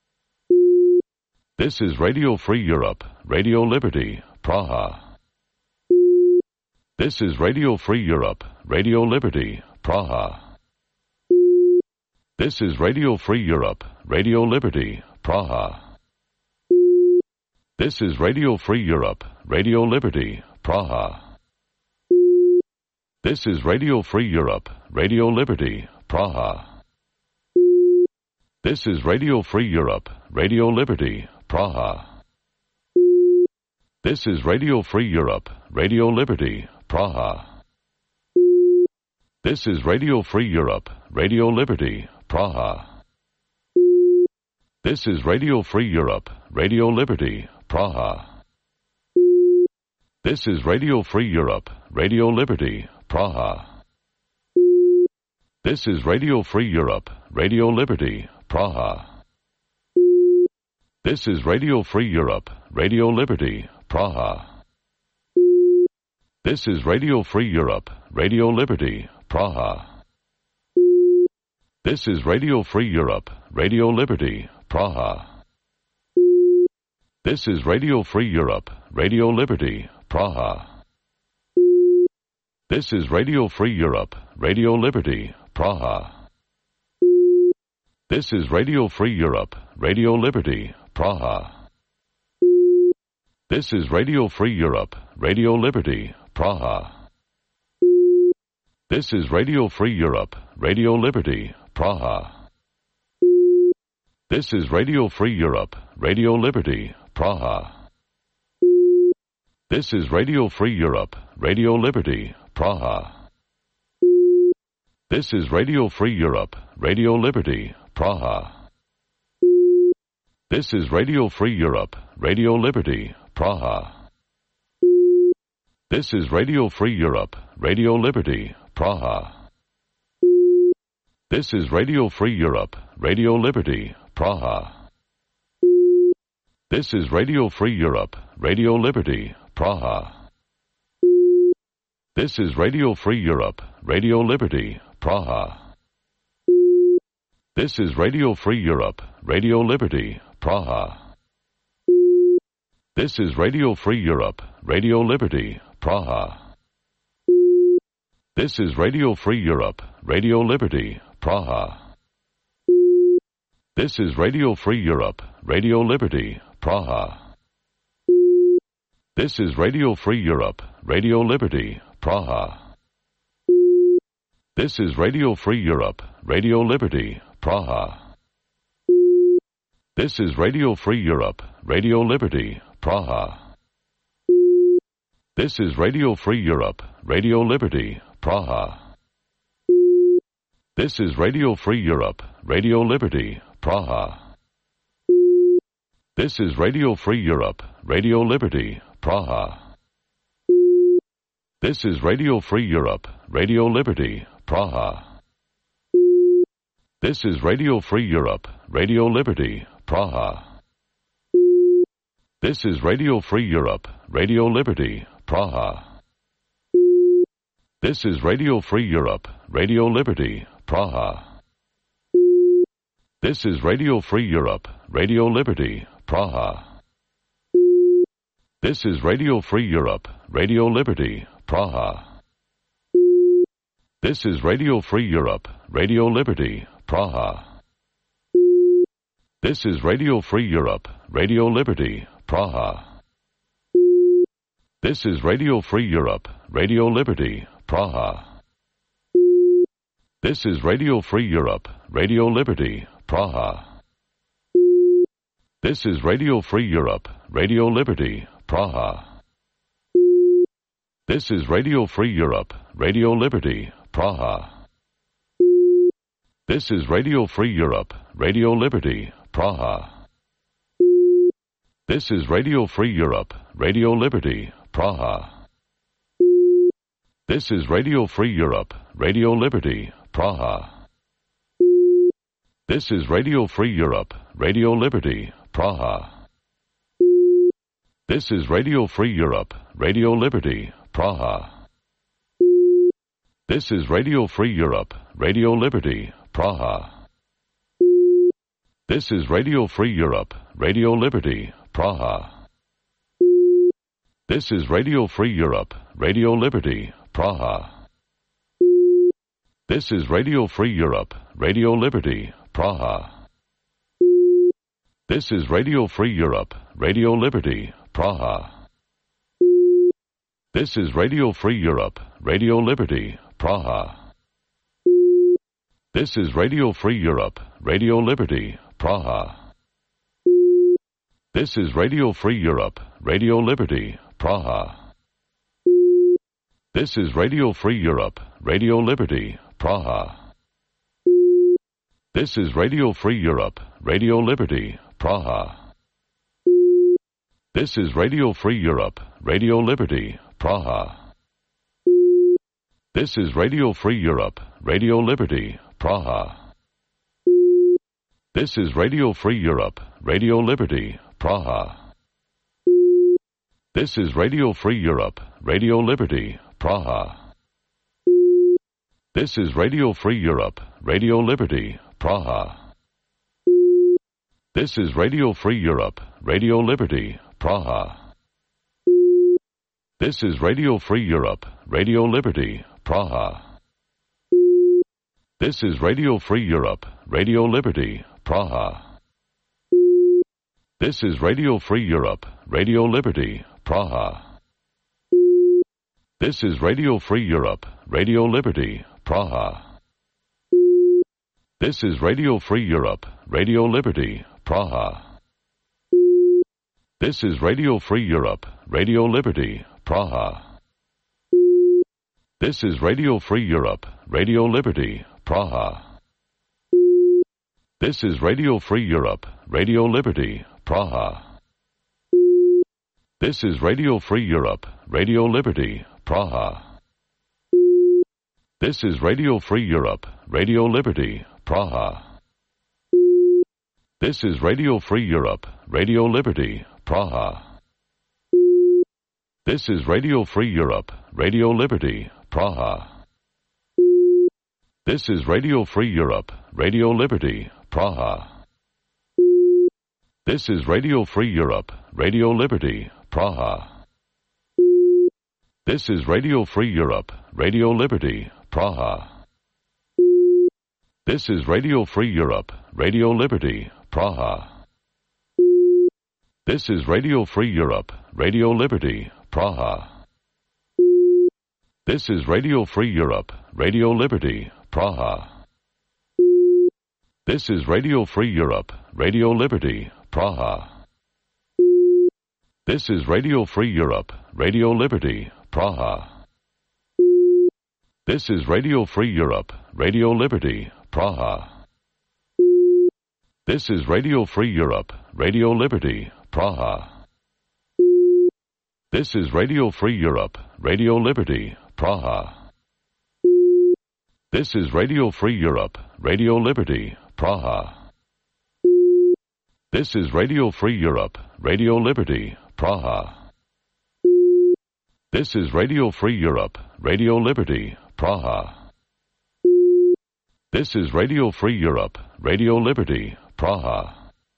This is Radio Free Europe, Radio Liberty, Praha. This is Radio Free Europe, Radio Liberty, Praha. This is Radio Free Europe, Radio Liberty, Praha. This is Radio Free Europe, Radio Liberty, Praha. This is Radio Free Europe, Radio Liberty, Praha. This is Radio Free Europe, Radio Liberty, Praha. This is Radio Free Europe, Radio Liberty, Praha. This is Radio Free Europe, Radio Liberty, Praha. This is Radio Free Europe, Radio Liberty, Praha. This is Radio Free Europe, Radio Liberty, Praha. This is Radio Free Europe, Radio Liberty, Praha. This is Radio Free Europe, Radio Liberty, Praha. This is Radio Free Europe, Radio Liberty, Praha. This is Radio Free Europe, Radio Liberty, Praha. This is Radio Free Europe, Radio Liberty, Praha. This is Radio Free Europe, Radio Liberty, Praha. This is Radio Free Europe, Radio Liberty, Praha. This is Radio Free Europe, Radio Liberty, Praha. This is Radio Free Europe, Radio Liberty, Praha. This is Radio Free Europe, Radio Liberty, Praha. This is Radio Free Europe, Radio Liberty, Praha. This is Radio Free Europe, Radio Liberty, Praha. This is Radio Free Europe, Radio Liberty, Praha. This is Radio Free Europe, Radio Liberty, Praha. This is Radio Free Europe, Radio Liberty, Praha. This is Radio Free Europe, Radio Liberty, Praha. This is Radio Free Europe, Radio Liberty, Praha. This is Radio Free Europe, Radio Liberty, Praha. This is Radio Free Europe, Radio Liberty, Praha. This is Radio Free Europe, Radio Liberty, Praha. This is Radio Free Europe, Radio Liberty, Praha. This is Radio Free Europe, Radio Liberty, Praha. This is Radio Free Europe, Radio Liberty, Praha. This is Radio Free Europe, Radio Liberty, Praha. This is Radio Free Europe, Radio Liberty, Praha. This is Radio Free Europe, Radio Liberty, Praha. This is Radio Free Europe, Radio Liberty, Praha. This is Radio Free Europe, Radio Liberty, Praha. This is Radio Free Europe, Radio Liberty, Praha. This is Radio Free Europe, Radio Liberty, Praha. This is Radio Free Europe, Radio Liberty, Praha. This is Radio Free Europe, Radio Liberty, Praha. This is Radio Free Europe, Radio Liberty, Praha. This is Radio Free Europe, Radio Liberty, Praha. This is Radio Free Europe, Radio Liberty, Praha. This is Radio Free Europe, Radio Liberty, Praha. This is Radio Free Europe, Radio Liberty, Praha. This is Radio Free Europe, Radio Liberty, Praha. This is Radio Free Europe, Radio Liberty, Praha. This is Radio Free Europe, Radio Liberty, Praha. This is Radio Free Europe, Radio Liberty, Praha. This is Radio Free Europe, Radio Liberty, Praha. This is Radio Free Europe, Radio Liberty, Praha. This is Radio Free Europe, Radio Liberty, Praha. This is Radio Free Europe, Radio Liberty, Praha. This is Radio Free Europe, Radio Liberty, Praha. This is Radio Free Europe, Radio Liberty, Praha. This is Radio Free Europe, Radio Liberty, Praha. This is Radio Free Europe, Radio Liberty, Praha. This is Radio Free Europe, Radio Liberty, Praha. This is Radio Free Europe, Radio Liberty, Praha. This is Radio Free Europe, Radio Liberty, Praha. This is Radio Free Europe, Radio Liberty, Praha. This is Radio Free Europe, Radio Liberty, Praha. This is Radio Free Europe, Radio Liberty, Praha. This is Radio Free Europe, Radio Liberty, Praha. This is Radio Free Europe, Radio Liberty, Praha. This is Radio Free Europe, Radio Liberty, Praha. This is Radio Free Europe, Radio Liberty, Praha. This is Radio Free Europe, Radio Liberty, Praha. This is Radio Free Europe, Radio Liberty, Praha. This is Radio Free Europe, Radio Liberty, Praha. This is Radio Free Europe, Radio Liberty, Praha. This is Radio Free Europe, Radio Liberty, Praha. This is Radio Free Europe, Radio Liberty, Praha. This is Radio Free Europe, Radio Liberty, Praha. This is Radio Free Europe, Radio Liberty, Praha. This is Radio Free Europe, Radio Liberty, Praha. This is Radio Free Europe, Radio Liberty, Praha. This is Radio Free Europe, Radio Liberty, Praha. This is Radio Free Europe, Radio Liberty, Praha. This is Radio Free Europe, Radio Liberty, Praha. This is Radio Free Europe, Radio Liberty, Praha. This is Radio Free Europe, Radio Liberty, Praha. This is Radio Free Europe, Radio Liberty, Praha. This is Radio Free Europe, Radio Liberty, Praha. This is Radio Free Europe, Radio Liberty, Praha. This is Radio Free Europe, Radio Liberty, Praha. This is Radio Free Europe, Radio Liberty, Praha. This is Radio Free Europe, Radio Liberty, Praha. This is Radio Free Europe, Radio Liberty, Praha. This is Radio Free Europe, Radio Liberty, Praha. This is Radio Free Europe, Radio Liberty, Praha. This is Radio Free Europe, Radio Liberty, Praha. This is Radio Free Europe, Radio Liberty, Praha. This is Radio Free Europe, Radio Liberty, Praha. This is Radio Free Europe, Radio Liberty, Praha.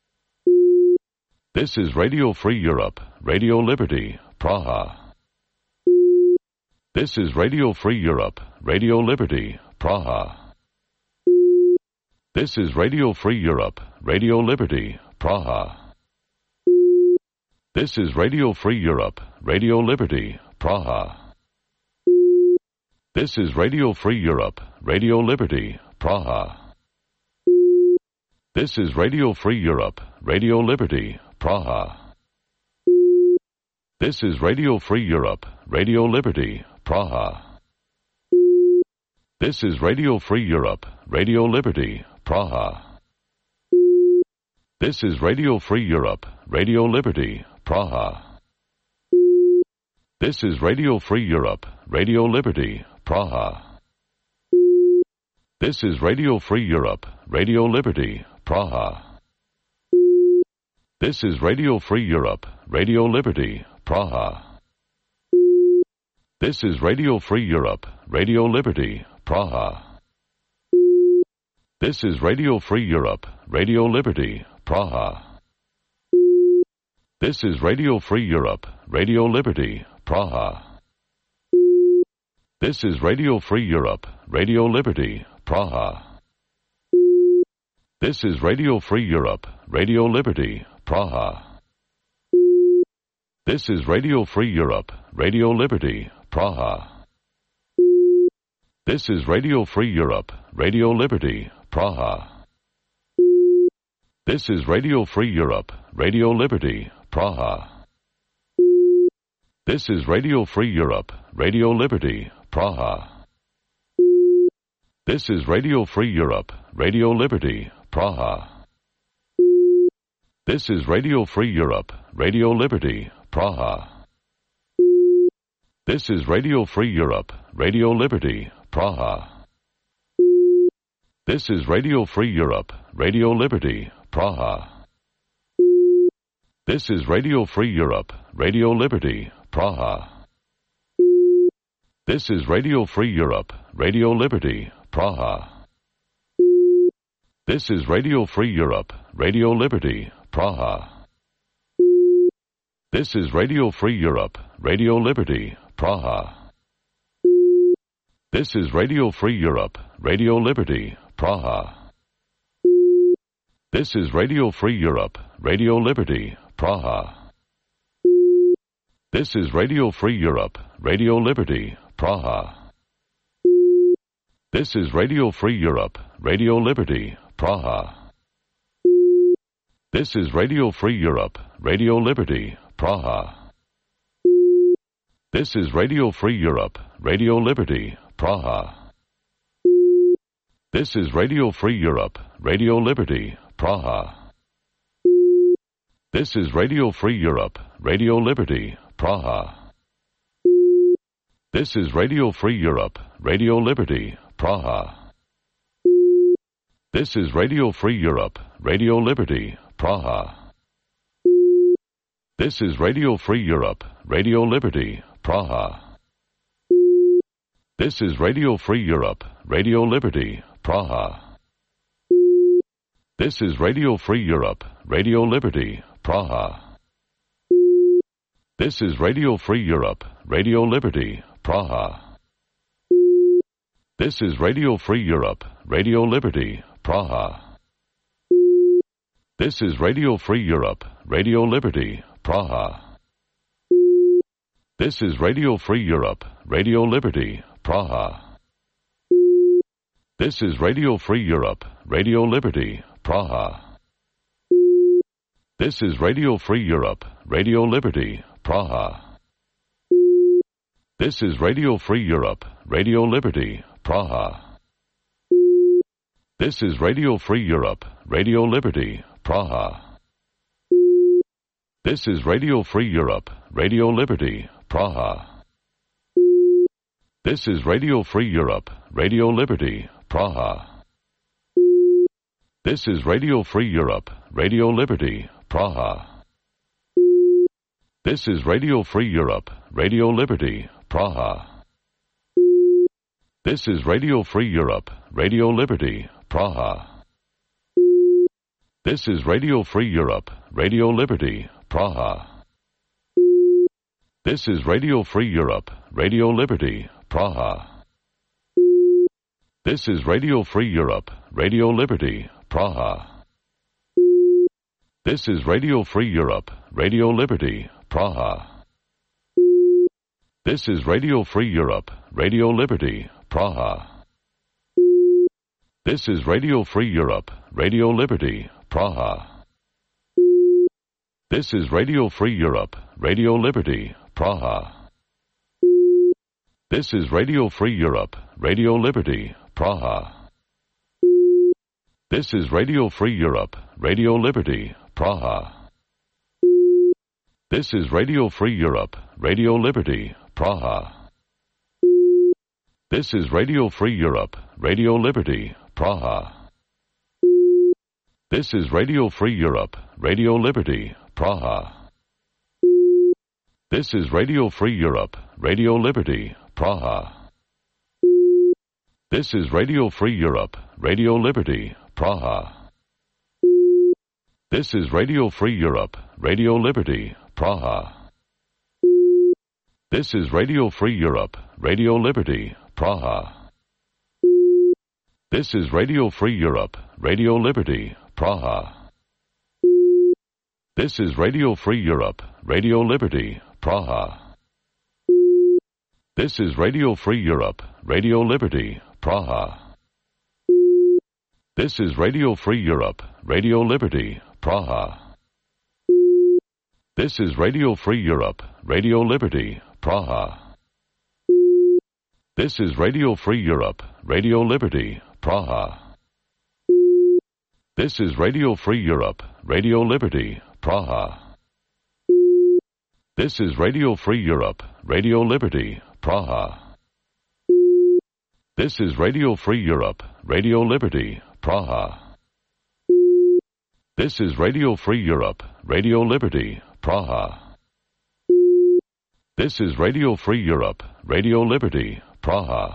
This is Radio Free Europe, Radio Liberty, Praha. This is Radio Free Europe, Radio Liberty, Praha. This is Radio Free Europe, Radio Liberty, Praha. This is Radio Free Europe, Radio Liberty, Praha. This is Radio Free Europe, Radio Liberty, Praha. This is Radio Free Europe, Radio Liberty, Praha. This is Radio Free Europe, Radio Liberty, Praha. This is Radio Free Europe, Radio Liberty, Praha. This is Radio Free Europe, Radio Liberty, Praha. This is Radio Free Europe, Radio Liberty, Praha. This is Radio Free Europe, Radio Liberty, Praha. This is Radio Free Europe, Radio Liberty, Praha. This is Radio Free Europe, Radio Liberty, Praha. This is Radio Free Europe, Radio Liberty, Praha. This is Radio Free Europe, Radio Liberty, Praha. This is Radio Free Europe, Radio Liberty, Praha. This is Radio Free Europe, Radio Liberty, Praha. This is Radio Free Europe, Radio Liberty, Praha. This is Radio Free Europe, Radio Liberty, Praha. This is Radio Free Europe, Radio Liberty, Praha. This is Radio Free Europe, Radio Liberty, Praha. This is Radio Free Europe, Radio Liberty, Praha. This is Radio Free Europe, Radio Liberty, Praha. This is Radio Free Europe, Radio Liberty, Praha. This is Radio Free Europe, Radio Liberty, Praha. This is Radio Free Europe, Radio Liberty, Praha. This is Radio Free Europe, Radio Liberty, Praha. This is Radio Free Europe, Radio Liberty, Praha. This is Radio Free Europe, Radio Liberty, Praha. This is Radio Free Europe, Radio Liberty, Praha. This is Radio Free Europe, Radio Liberty, Praha. This is Radio Free Europe, Radio Liberty, Praha. This is Radio Free Europe, Radio Liberty, Praha. This is Radio Free Europe, Radio Liberty, Praha. This is Radio Free Europe, Radio Liberty, Praha. This is Radio Free Europe, Radio Liberty, Praha. This is Radio Free Europe, Radio Liberty, Praha. This is Radio Free Europe, Radio Liberty, Praha. This is Radio Free Europe, Radio Liberty, Praha. This is Radio Free Europe, Radio Liberty, Praha. This is Radio Free Europe, Radio Liberty, Praha. This is Radio Free Europe, Radio Liberty, Praha. This is Radio Free Europe, Radio Liberty, Praha. This is Radio Free Europe, Radio Liberty, Praha. This is Radio Free Europe, Radio Liberty, Praha. This is Radio Free Europe, Radio Liberty, Praha. This is Radio Free Europe, Radio Liberty, Praha. This is Radio Free Europe, Radio Liberty, Praha. This is Radio Free Europe, Radio Liberty, Praha. This is Radio Free Europe, Radio Liberty, Praha. This is Radio Free Europe, Radio Liberty, Praha. This is Radio Free Europe, Radio Liberty, Praha. This is Radio Free Europe, Radio Liberty, Praha. This is Radio Free Europe, Radio Liberty, Praha. This is Radio Free Europe, Radio Liberty, Praha. This is Radio Free Europe, Radio Liberty, Praha. This is Radio Free Europe, Radio Liberty, Praha. This is Radio Free Europe, Radio Liberty, Praha. This is Radio Free Europe, Radio Liberty, Praha. This is Radio Free Europe, Radio Liberty, Praha. This is Radio Free Europe, Radio Liberty, Praha. This is Radio Free Europe, Radio Liberty, Praha. This is Radio Free Europe, Radio Liberty, Praha. This is Radio Free Europe, Radio Liberty, Praha. This is Radio Free Europe, Radio Liberty, Praha. This is Radio Free Europe, Radio Liberty, Praha. This is Radio Free Europe, Radio Liberty, Praha. This is Radio Free Europe, Radio Liberty, Praha. This is Radio Free Europe, Radio Liberty, Praha. This is Radio Free Europe, Radio Liberty, Praha. This is Radio Free Europe, Radio Liberty, Praha. This is Radio Free Europe, Radio Liberty, Praha. This is Radio Free Europe, Radio Liberty, Praha. This is Radio Free Europe, Radio Liberty, Praha. This is Radio Free Europe, Radio Liberty, Praha. This is Radio Free Europe, Radio Liberty, Praha. This is Radio Free Europe, Radio Liberty, Praha. This is Radio Free Europe, Radio Liberty, Praha. This is Radio Free Europe, Radio Liberty, Praha. This is Radio Free Europe, Radio Liberty, Praha. This is Radio Free Europe, Radio Liberty, Praha. This is Radio Free Europe, Radio Liberty, Praha.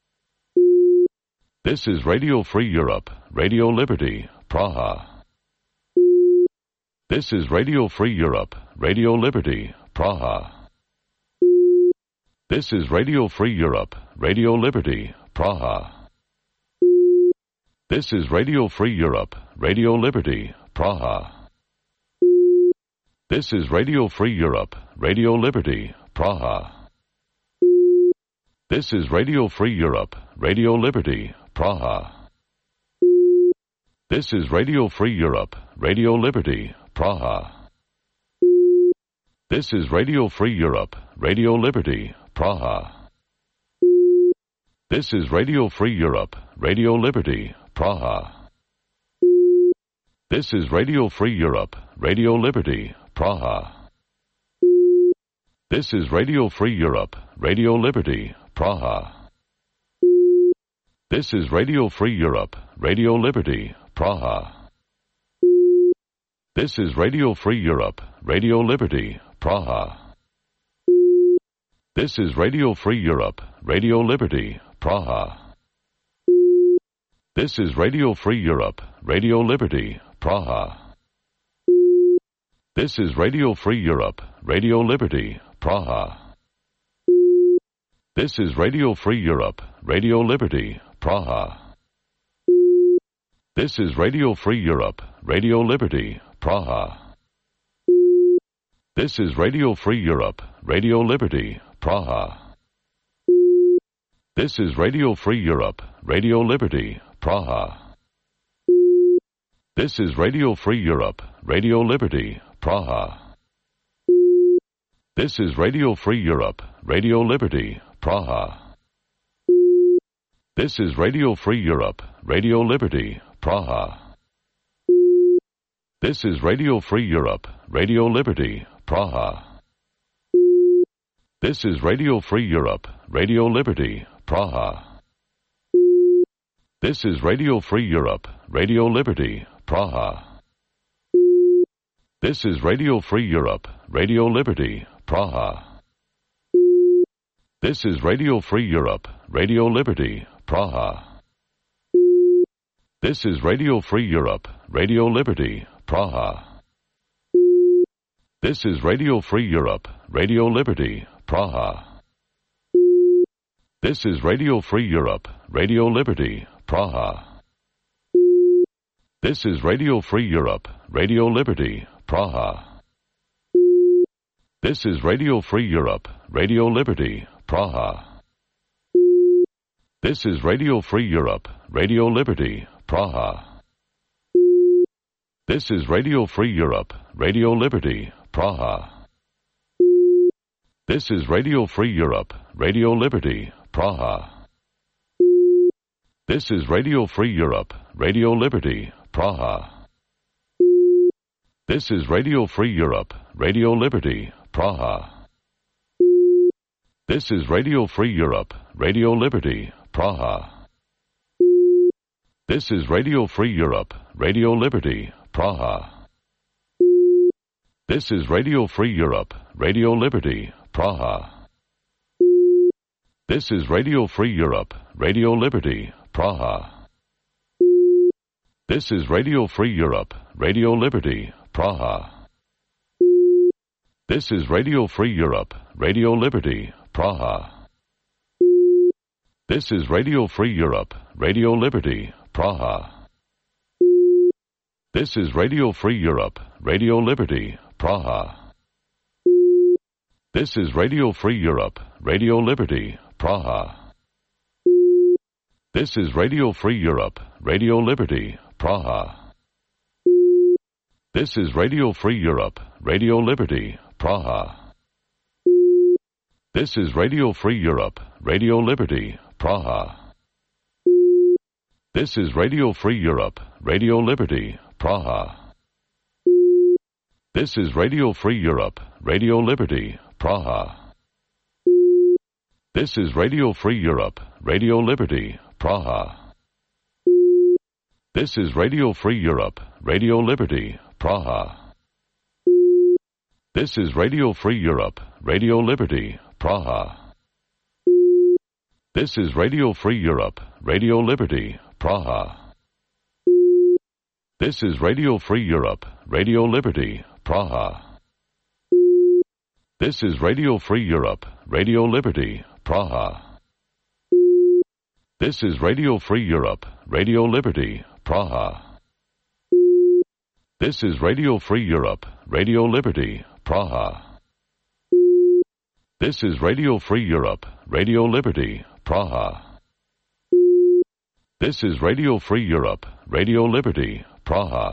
This is Radio Free Europe, Radio Liberty, Praha. This is Radio Free Europe, Radio Liberty, Praha. This is Radio Free Europe, Radio Liberty, Praha. This is Radio Free Europe, Radio Liberty, Praha. This is Radio Free Europe, Radio Liberty, Praha. This is Radio Free Europe, Radio Liberty, Praha. This is Radio Free Europe, Radio Liberty, Praha. This is Radio Free Europe, Radio Liberty, Praha. This is Radio Free Europe, Radio Liberty, Praha. This is Radio Free Europe, Radio Liberty, Praha. This is Radio Free Europe, Radio Liberty, Praha. This is Radio Free Europe, Radio Liberty, Praha. This is Radio Free Europe, Radio Liberty, Praha. This is Radio Free Europe, Radio Liberty, Praha. This is Radio Free Europe, Radio Liberty, Praha. This is Radio Free Europe, Radio Liberty, Praha. This is Radio Free Europe, Radio Liberty, Praha. This is Radio Free Europe, Radio Liberty, Praha. This is Radio Free Europe, Radio Liberty, Praha. This is Radio Free Europe, Radio Liberty, Praha. This is Radio Free Europe, Radio Liberty, Praha. This is Radio Free Europe, Radio Liberty, Praha. This is Radio Free Europe, Radio Liberty, Praha. This is Radio Free Europe, Radio Liberty, Praha. This is Radio Free Europe, Radio Liberty, Praha. This is Radio Free Europe, Radio Liberty, Praha. This is Radio Free Europe, Radio Liberty, Praha. This is Radio Free Europe, Radio Liberty, Praha. This is Radio Free Europe, Radio Liberty, Praha. This is Radio Free Europe, Radio Liberty, Praha. This is Radio Free Europe, Radio Liberty, Praha. This is Radio Free Europe, Radio Liberty, Praha. This is Radio Free Europe, Radio Liberty, Praha. This is Radio Free Europe, Radio Liberty, Praha. This is Radio Free Europe, Radio Liberty, Praha. This is Radio Free Europe, Radio Liberty, Praha. This is Radio Free Europe, Radio Liberty, Praha. This is Radio Free Europe, Radio Liberty, Praha. This is Radio Free Europe, Radio Liberty, Praha. This is Radio Free Europe, Radio Liberty, Praha. This is Radio Free Europe, Radio Liberty, Praha. This is Radio Free Europe, Radio Liberty, Praha. This is Radio Free Europe, Radio Liberty, Praha. This is Radio Free Europe, Radio Liberty, Praha. This is Radio Free Europe, Radio Liberty, Praha. This is Radio Free Europe, Radio Liberty, Praha. This is Radio Free Europe, Radio Liberty, Praha. This is Radio Free Europe, Radio Liberty, Praha. This is Radio Free Europe, Radio Liberty, Praha. This is Radio Free Europe, Radio Liberty, Praha. This is Radio Free Europe, Radio Liberty, Praha. This is Radio Free Europe, Radio Liberty, Praha. This is Radio Free Europe, Radio Liberty, Praha. This is Radio Free Europe, Radio Liberty, Praha. This is Radio Free Europe, Radio Liberty, Praha. This is Radio Free Europe, Radio Liberty, Praha. This is Radio Free Europe, Radio Liberty, Praha. This is Radio Free Europe, Radio Liberty, Praha. This is Radio Free Europe, Radio Liberty, Praha. This is Radio Free Europe, Radio Liberty, Praha. This is Radio Free Europe, Radio Liberty, Praha. This is Radio Free Europe, Radio Liberty, Praha.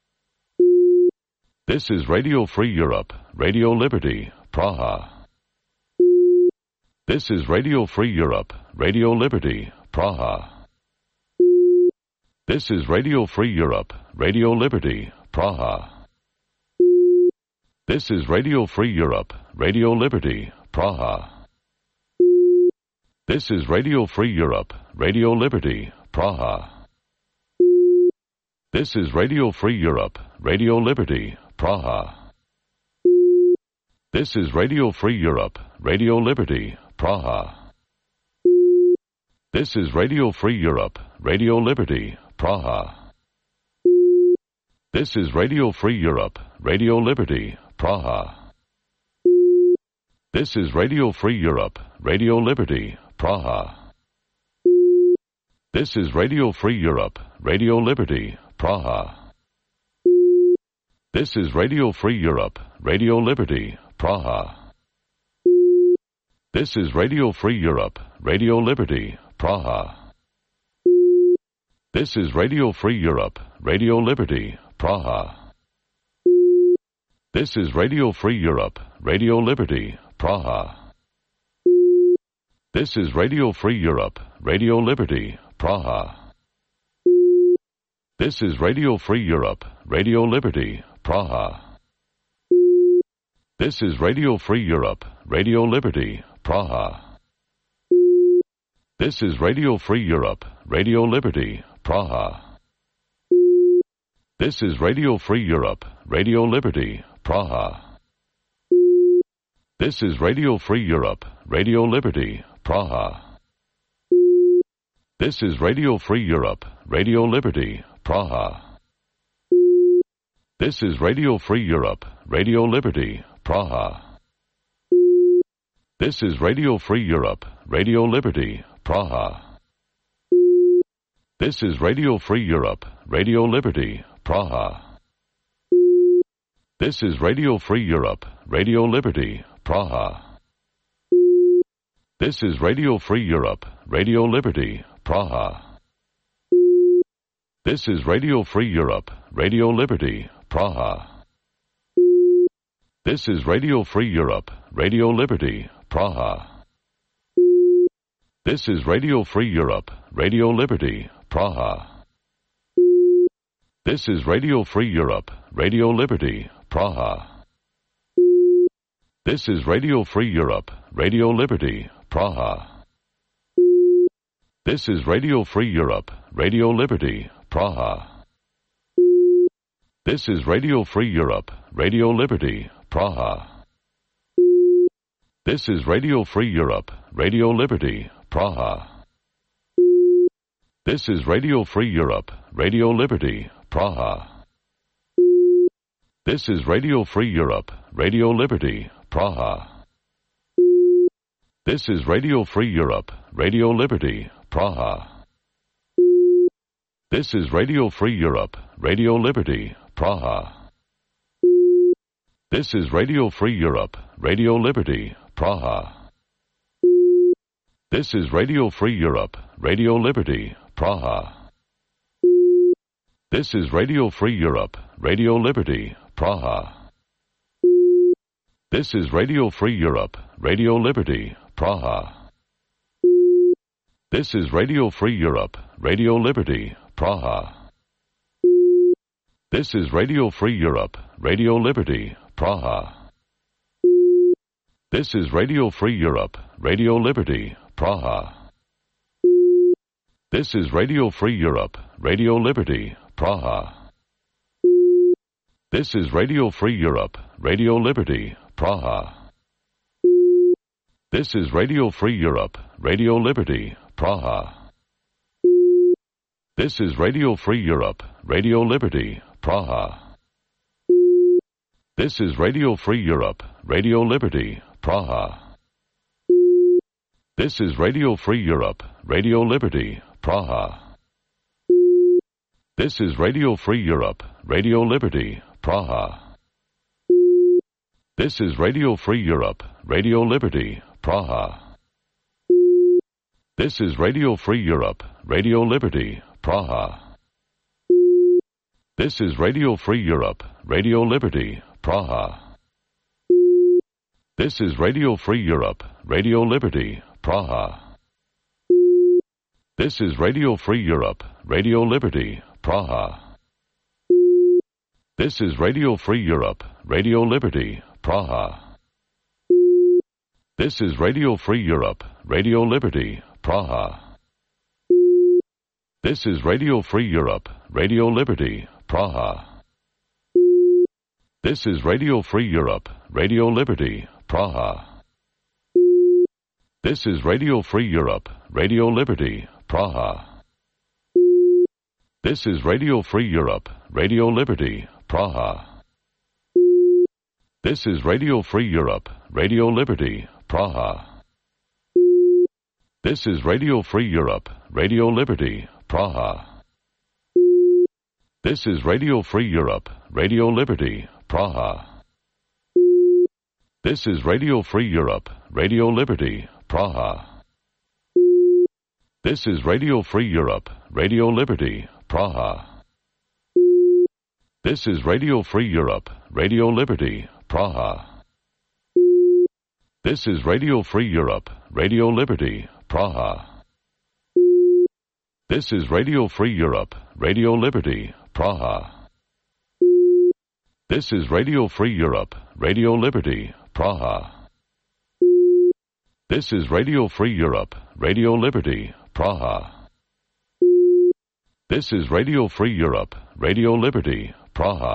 This is Radio Free Europe, Radio Liberty, Praha. This is Radio Free Europe, Radio Liberty, Praha. This is Radio Free Europe, Radio Liberty, Praha. This is Radio Free Europe, Radio Liberty, Praha. This is Radio Free Europe, Radio Liberty, Praha. This is Radio Free Europe, Radio Liberty, Praha. This is Radio Free Europe, Radio Liberty, Praha. This is Radio Free Europe, Radio Liberty, Praha. This is Radio Free Europe, Radio Liberty, Praha. This is Radio Free Europe, Radio Liberty, Praha. This is Radio Free Europe, Radio Liberty, Praha. This is Radio Free Europe, Radio Liberty, Praha. This is Radio Free Europe, Radio Liberty, Praha. This is Radio Free Europe, Radio Liberty, Praha. This is Radio Free Europe, Radio Liberty, Praha. This is Radio Free Europe, Radio Liberty, Praha. This is Radio Free Europe, Radio Liberty, Praha. This is Radio Free Europe, Radio Liberty, Praha. This is Radio Free Europe, Radio Liberty, Praha. This is Radio Free Europe, Radio Liberty, Praha. This is Radio Free Europe, Radio Liberty, Praha. This is Radio Free Europe, Radio Liberty, Praha. This is Radio Free Europe, Radio Liberty, Praha. This is Radio Free Europe, Radio Liberty, Praha. This is Radio Free Europe, Radio Liberty, Praha. This is Radio Free Europe, Radio Liberty, Praha. This is Radio Free Europe, Radio Liberty, Praha. This is Radio Free Europe, Radio Liberty, Praha. This is Radio Free Europe, Radio Liberty, Praha. This is Radio Free Europe, Radio Liberty, Praha. This is Radio Free Europe, Radio Liberty, Praha. This is Radio Free Europe, Radio Liberty, Praha. This is Radio Free Europe, Radio Liberty, Praha. This is Radio Free Europe, Radio Liberty, Praha. This is Radio Free Europe, Radio Liberty, Praha. This is Radio Free Europe, Radio Liberty, Praha. This is Radio Free Europe, Radio Liberty, Praha. This is Radio Free Europe, Radio Liberty, Praha. This is Radio Free Europe, Radio Liberty, Praha. This is Radio Free Europe, Radio Liberty, Praha. This is Radio Free Europe, Radio Liberty, Praha. This is Radio Free Europe, Radio Liberty, Praha. This is Radio Free Europe, Radio Liberty, Praha. This is Radio Free Europe, Radio Liberty, Praha. This is Radio Free Europe, Radio Liberty, Praha. This is Radio Free Europe, Radio Liberty, Praha. This is Radio Free Europe, Radio Liberty, Praha. This is Radio Free Europe, Radio Liberty, Praha. This is Radio Free Europe, Radio Liberty, Praha. This is Radio Free Europe, Radio Liberty, Praha. This is Radio Free Europe, Radio Liberty, Praha. This is Radio Free Europe, Radio Liberty, Praha. This is Radio Free Europe, Radio Liberty, Praha. This is Radio Free Europe, Radio Liberty, Praha. This is Radio Free Europe, Radio Liberty, Praha. This is Radio Free Europe, Radio Liberty, Praha. This is Radio Free Europe, Radio Liberty, Praha. This is Radio Free Europe, Radio Liberty, Praha. This is Radio Free Europe, Radio Liberty, Praha. This is Radio Free Europe, Radio Liberty, Praha. This is Radio Free Europe, Radio Liberty, Praha. This is Radio Free Europe, Radio Liberty, Praha. This is Radio Free Europe, Radio Liberty, Praha. This is Radio Free Europe, Radio Liberty, Praha. This is Radio Free Europe, Radio Liberty, Praha. This is Radio Free Europe, Radio Liberty, Praha. This is Radio Free Europe, Radio Liberty, Praha. This is Radio Free Europe, Radio Liberty, Praha. This is Radio Free Europe, Radio Liberty, Praha. This is Radio Free Europe, Radio Liberty, Praha. This is Radio Free Europe, Radio Liberty, Praha. This is Radio Free Europe, Radio Liberty, Praha. This is Radio Free Europe, Radio Liberty, Praha. This is Radio Free Europe, Radio Liberty, Praha. This is Radio Free Europe, Radio Liberty, Praha.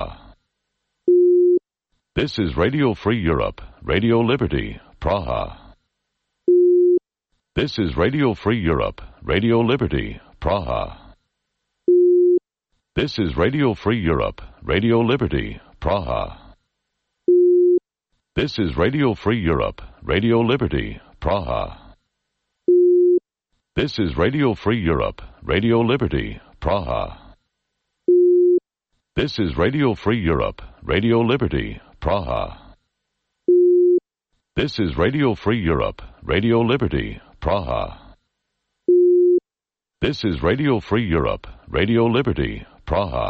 This is Radio Free Europe, Radio Liberty, Praha. This is Radio Free Europe, Radio Liberty, Praha. This is Radio Free Europe, Radio Liberty, Praha. This is Radio Free Europe, Radio Liberty, Praha. This is Radio Free Europe, Radio Liberty, Praha. This is Radio Free Europe, Radio Liberty, Praha. This is Radio Free Europe, Radio Liberty, Praha. This is Radio Free Europe, Radio Liberty, Praha.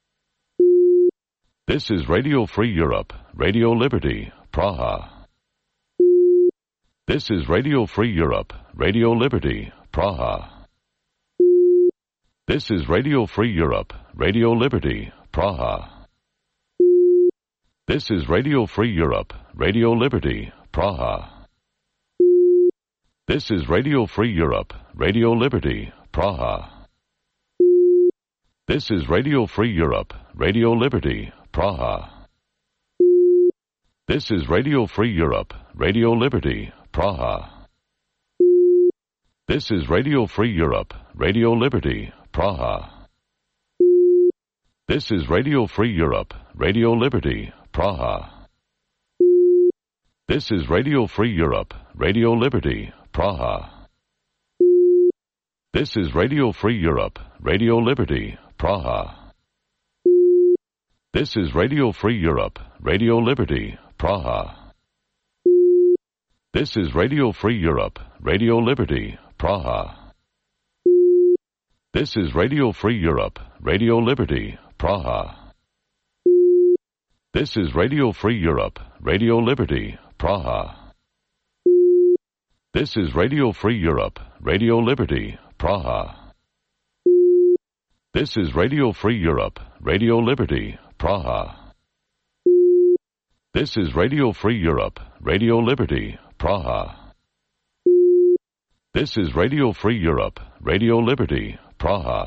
This is Radio Free Europe, Radio Liberty, Praha. This is Radio Free Europe, Radio Liberty, Praha. This is Radio Free Europe, Radio Liberty, Praha. This is Radio Free Europe, Radio Liberty, Praha. This is Radio Free Europe, Radio Liberty, Praha. This is Radio Free Europe, Radio Liberty, Praha. This is Radio Free Europe, Radio Liberty, Praha. This is Radio Free Europe, Radio Liberty, Praha. This is Radio Free Europe, Radio Liberty, Praha. This is Radio Free Europe, Radio Liberty, Praha. This is Radio Free Europe, Radio Liberty, Praha. This is Radio Free Europe, Radio Liberty, Praha. This is Radio Free Europe, Radio Liberty, Praha. This is Radio Free Europe, Radio Liberty, Praha. This is Radio Free Europe, Radio Liberty, Praha. This is Radio Free Europe, Radio Liberty, Praha. This is Radio Free Europe, Radio Liberty, Praha. This is Radio Free Europe, Radio Liberty, Praha. This is Radio Free Europe, Radio Liberty, Praha.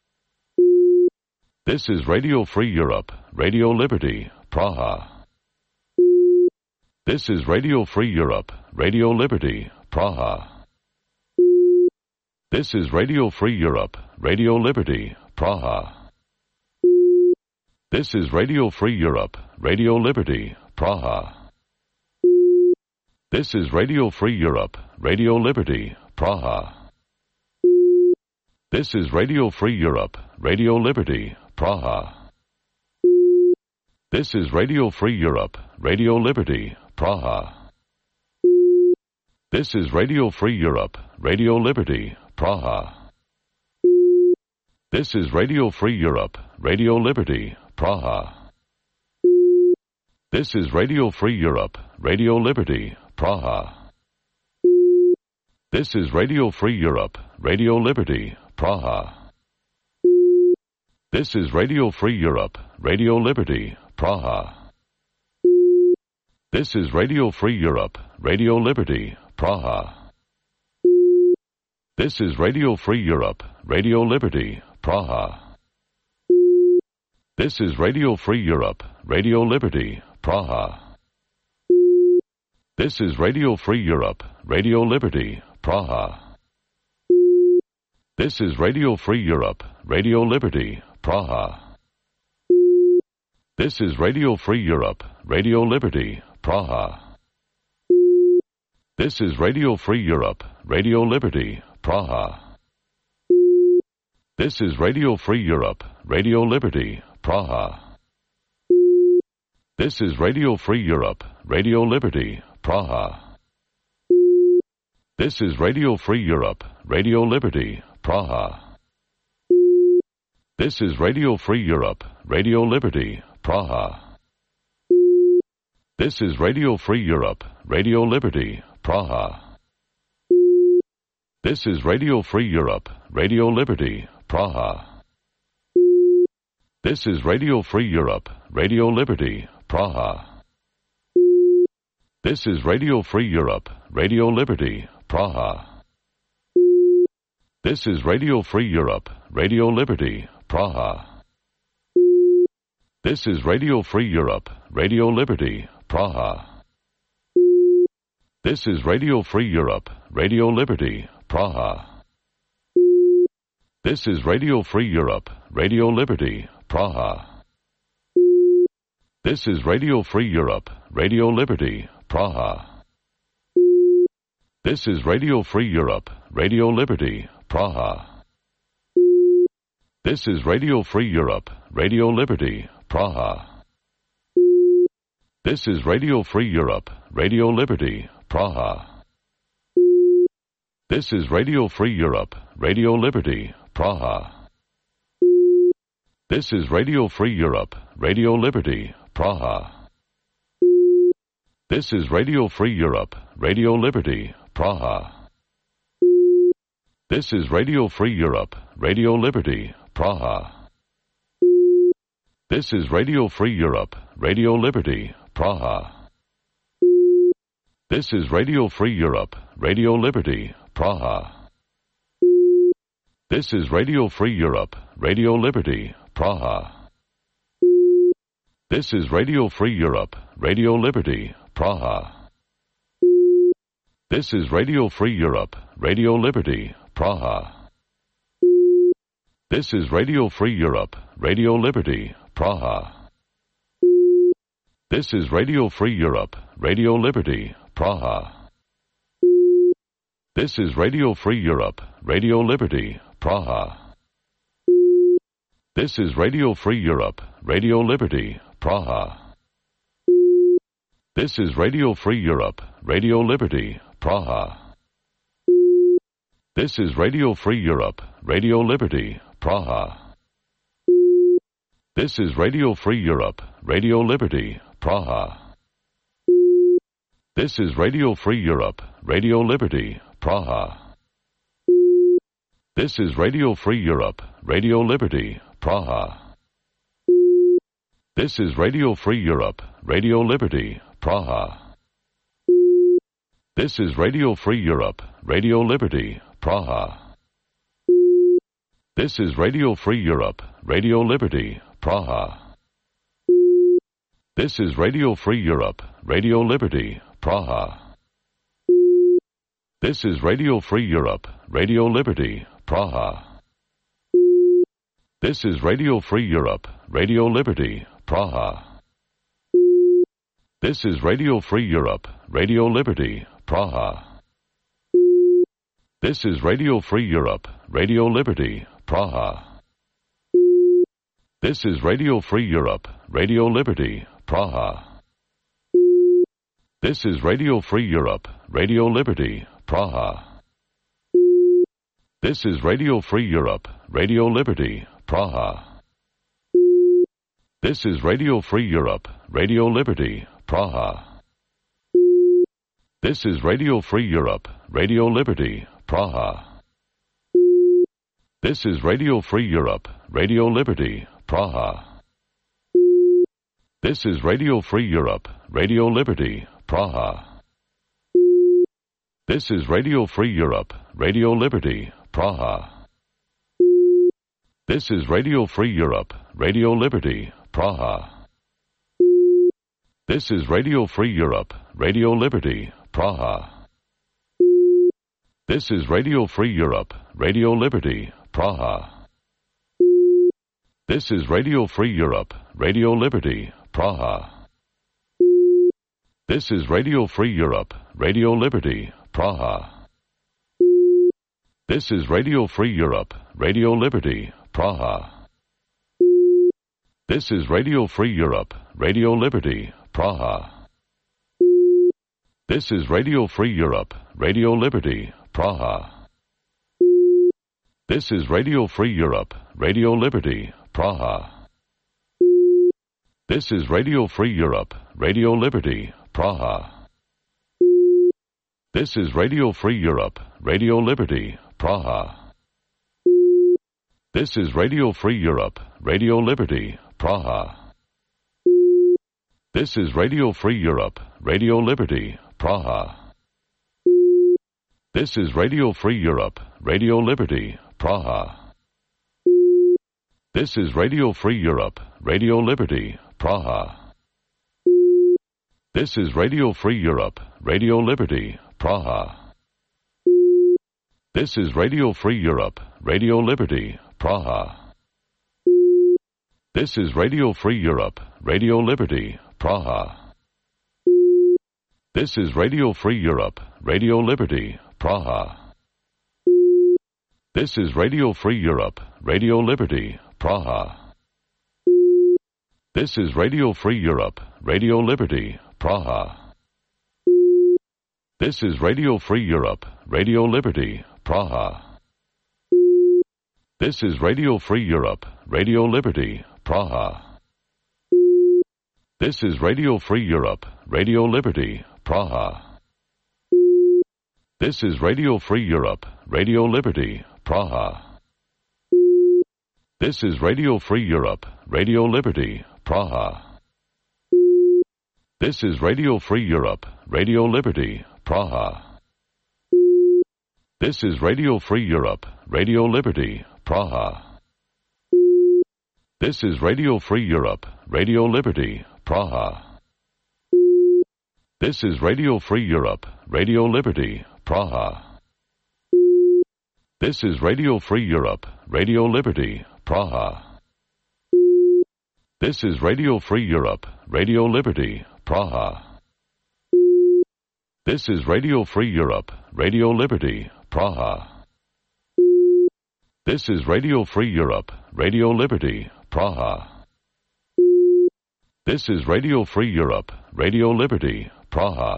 This is Radio Free Europe, Radio Liberty, Praha. This is Radio Free Europe, Radio Liberty, Praha. This is Radio Free Europe, Radio Liberty, Praha. This is Radio Free Europe, Radio Liberty, Praha. This is Radio Free Europe, Radio Liberty, Praha. This is Radio Free Europe, Radio Liberty, Praha. This is Radio Free Europe, Radio Liberty, Praha. This is Radio Free Europe, Radio Liberty, Praha. This is Radio Free Europe, Radio Liberty, Praha. This is Radio Free Europe, Radio Liberty, Praha. This is Radio Free Europe, Radio Liberty, Praha. This is Radio Free Europe, Radio Liberty, Praha. This is Radio Free Europe, Radio Liberty, Praha. This is Radio Free Europe, Radio Liberty, Praha. This is Radio Free Europe, Radio Liberty, Praha. This is Radio Free Europe, Radio Liberty, Praha. This is Radio Free Europe, Radio Liberty, Praha. This is Radio Free Europe, Radio Liberty, Praha. This is Radio Free Europe, Radio Liberty, Praha. This is Radio Free Europe, Radio Liberty, Praha. This is Radio Free Europe, Radio Liberty, Praha. This is Radio Free Europe, Radio Liberty, Praha. This is Radio Free Europe, Radio Liberty, Praha. This is Radio Free Europe, Radio Liberty, Praha. This is Radio Free Europe, Radio Liberty, Praha. This is Radio Free Europe, Radio Liberty, Praha. This is Radio Free Europe, Radio Liberty, Praha. This is Radio Free Europe, Radio Liberty, Praha. This is Radio Free Europe, Radio Liberty, Praha. This is Radio Free Europe, Radio Liberty, Praha. This is Radio Free Europe, Radio Liberty, Praha. This is Radio Free Europe, Radio Liberty, Praha. This is Radio Free Europe, Radio Liberty, Praha. This is Radio Free Europe, Radio Liberty, Praha. This is Radio Free Europe, Radio Liberty, Praha. This is Radio Free Europe, Radio Liberty, Praha. This is Radio Free Europe, Radio Liberty, Praha. This is Radio Free Europe, Radio Liberty, Praha. This is Radio Free Europe, Radio Liberty, Praha. This is Radio Free Europe, Radio Liberty, Praha. This is Radio Free Europe, Radio Liberty, Praha. This is Radio Free Europe, Radio Liberty, Praha. This is Radio Free Europe, Radio Liberty, Praha. This is Radio Free Europe, Radio Liberty, Praha. This is Radio Free Europe, Radio Liberty, Praha. This is Radio Free Europe, Radio Liberty, Praha. This is Radio Free Europe, Radio Liberty, Praha. This is Radio Free Europe, Radio Liberty, Praha. This is Radio Free Europe, Radio Liberty, Praha. This is Radio Free Europe, Radio Liberty, Praha. This is Radio Free Europe, Radio Liberty, Praha. This is Radio Free Europe, Radio Liberty, Praha. This is Radio Free Europe, Radio Liberty, Praha. This is Radio Free Europe, Radio Liberty, Praha. This is Radio Free Europe, Radio Liberty, Praha. This is Radio Free Europe, Radio Liberty, Praha. This is Radio Free Europe, Radio Liberty, Praha. This is Radio Free Europe, Radio Liberty, Praha. This is Radio Free Europe, Radio Liberty, Praha. This is Radio Free Europe, Radio Liberty, Praha. This is Radio Free Europe, Radio Liberty, Praha. This is Radio Free Europe, Radio Liberty, Praha. This is Radio Free Europe, Radio Liberty, Praha. This is Radio Free Europe, Radio Liberty, Praha. This is Radio Free Europe, Radio Liberty, Praha. This is Radio Free Europe, Radio Liberty, Praha. This is Radio Free Europe, Radio Liberty, Praha. This is Radio Free Europe, Radio Liberty, Praha. This is Radio Free Europe, Radio Liberty, Praha. This is Radio Free Europe, Radio Liberty, Praha. This is Radio Free Europe, Radio Liberty, Praha. This is Radio Free Europe, Radio Liberty, Praha. This is Radio Free Europe, Radio Liberty, Praha. This is Radio Free Europe, Radio Liberty, Praha. This is Radio Free Europe, Radio Liberty, Praha. This is Radio Free Europe, Radio Liberty, Praha. This is Radio Free Europe, Radio Liberty, Praha. This is Radio Free Europe, Radio Liberty, Praha. This is Radio Free Europe, Radio Liberty, Praha. This is Radio Free Europe, Radio Liberty, Praha. This is Radio Free Europe, Radio Liberty, Praha. This is Radio Free Europe, Radio Liberty, Praha. This is Radio Free Europe, Radio Liberty, Praha. This is Radio Free Europe, Radio Liberty, Praha. This is Radio Free Europe, Radio Liberty, Praha. This is Radio Free Europe, Radio Liberty, Praha. This is Radio Free Europe, Radio Liberty, Praha. This is Radio Free Europe, Radio Liberty, Praha. This is Radio Free Europe, Radio Liberty, Praha. This is Radio Free Europe, Radio Liberty, Praha. This is Radio Free Europe, Radio Liberty, Praha. This is Radio Free Europe, Radio Liberty, Praha. This is Radio Free Europe, Radio Liberty, Praha. This is Radio Free Europe, Radio Liberty, Praha. This is Radio Free Europe, Radio Liberty, Praha. This is Radio Free Europe, Radio Liberty, Praha. This is Radio Free Europe, Radio Liberty, Praha. This is Radio Free Europe, Radio Liberty, Praha. This is Radio Free Europe, Radio Liberty, Praha. This is Radio Free Europe, Radio Liberty, Praha. This is Radio Free Europe, Radio Liberty, Praha. This is Radio Free Europe, Radio Liberty, Praha. This is Radio Free Europe, Radio Liberty, Praha. This is Radio Free Europe, Radio Liberty, Praha.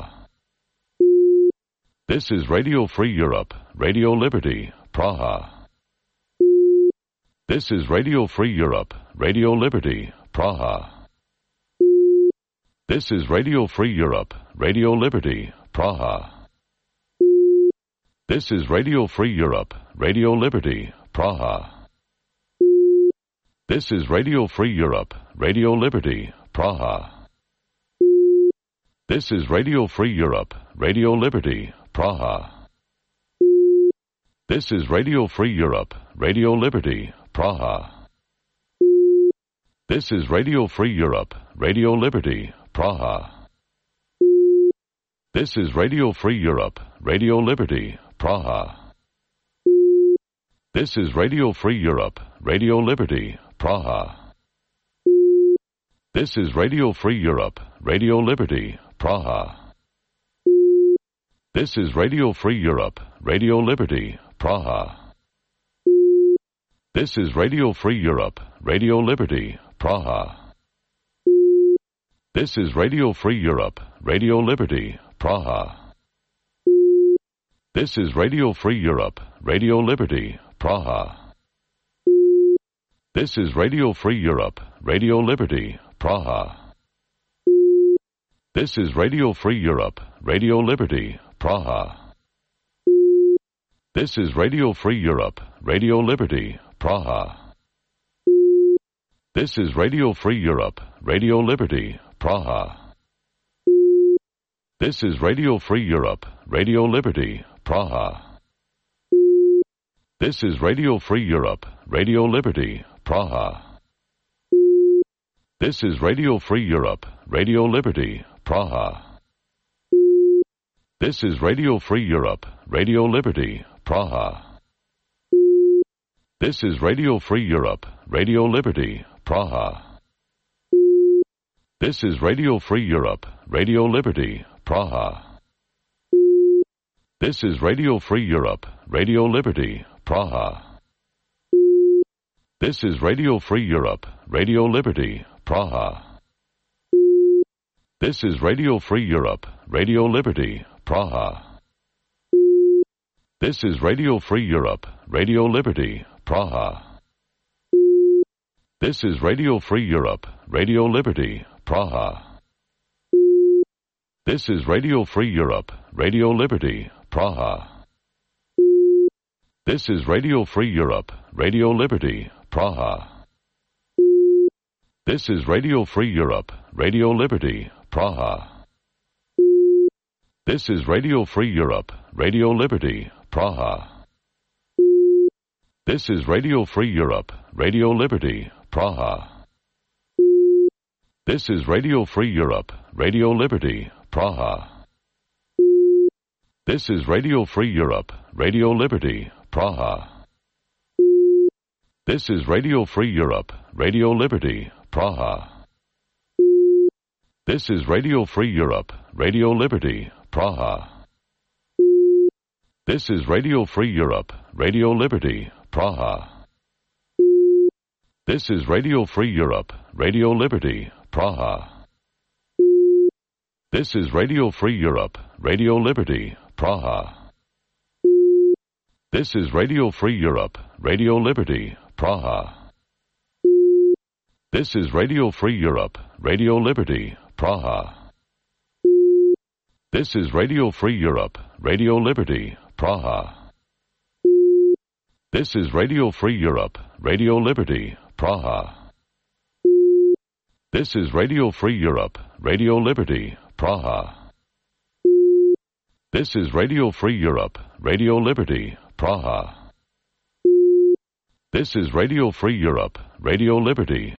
This is Radio Free Europe, Radio Liberty, Praha. This is Radio Free Europe, Radio Liberty, Praha. This is Radio Free Europe, Radio Liberty, Praha. This is Radio Free Europe, Radio Liberty, Praha. This is Radio Free Europe, Radio Liberty, Praha. This is Radio Free Europe, Radio Liberty, Praha. This is Radio Free Europe, Radio Liberty, Praha. This is Radio Free Europe, Radio Liberty, Praha. This is Radio Free Europe, Radio Liberty, Praha. This is Radio Free Europe, Radio Liberty, Praha. This is Radio Free Europe, Radio Liberty, Praha. This is Radio Free Europe, Radio Liberty, Praha. This is Radio Free Europe, Radio Liberty, Praha. This is Radio Free Europe, Radio Liberty, Praha. This is Radio Free Europe, Radio Liberty, Praha. This is Radio Free Europe, Radio Liberty, Praha. This is Radio Free Europe, Radio Liberty, Praha. This is Radio Free Europe, Radio Liberty, Praha. This is Radio Free Europe, Radio Liberty, Praha. This is Radio Free Europe, Radio Liberty, Praha. This is Radio Free Europe, Radio Liberty, Praha. This is Radio Free Europe, Radio Liberty, Praha. This is Radio Free Europe, Radio Liberty, Praha. This is Radio Free Europe, Radio Liberty, Praha. This is Radio Free Europe, Radio Liberty, Praha. This is Radio Free Europe, Radio Liberty, Praha. This is Radio Free Europe, Radio Liberty, Praha. This is Radio Free Europe, Radio Liberty, Praha. This is Radio Free Europe, Radio Liberty, Praha. This is Radio Free Europe, Radio Liberty, Praha. This is Radio Free Europe, Radio Liberty, Praha. This is Radio Free Europe, Radio Liberty, Praha. This is Radio Free Europe, Radio Liberty, Praha. This is Radio Free Europe, Radio Liberty, Praha. This is Radio Free Europe, Radio Liberty, Praha. This is Radio Free Europe, Radio Liberty, Praha. This is Radio Free Europe, Radio Liberty, Praha. This is Radio Free Europe, Radio Liberty, Praha. This is Radio Free Europe, Radio Liberty, Praha. This is Radio Free Europe, Radio Liberty, Praha. This is Radio Free Europe, Radio Liberty, Praha. This is Radio Free Europe, Radio Liberty, Praha. This is Radio Free Europe, Radio Liberty, Praha. This is Radio Free Europe, Radio Liberty, Praha. This is Radio Free Europe, Radio Liberty, Praha. This is Radio Free Europe, Radio Liberty, Praha. This is Radio Free Europe, Radio Liberty, Praha. This is Radio Free Europe, Radio Liberty, Praha. This is Radio Free Europe, Radio Liberty,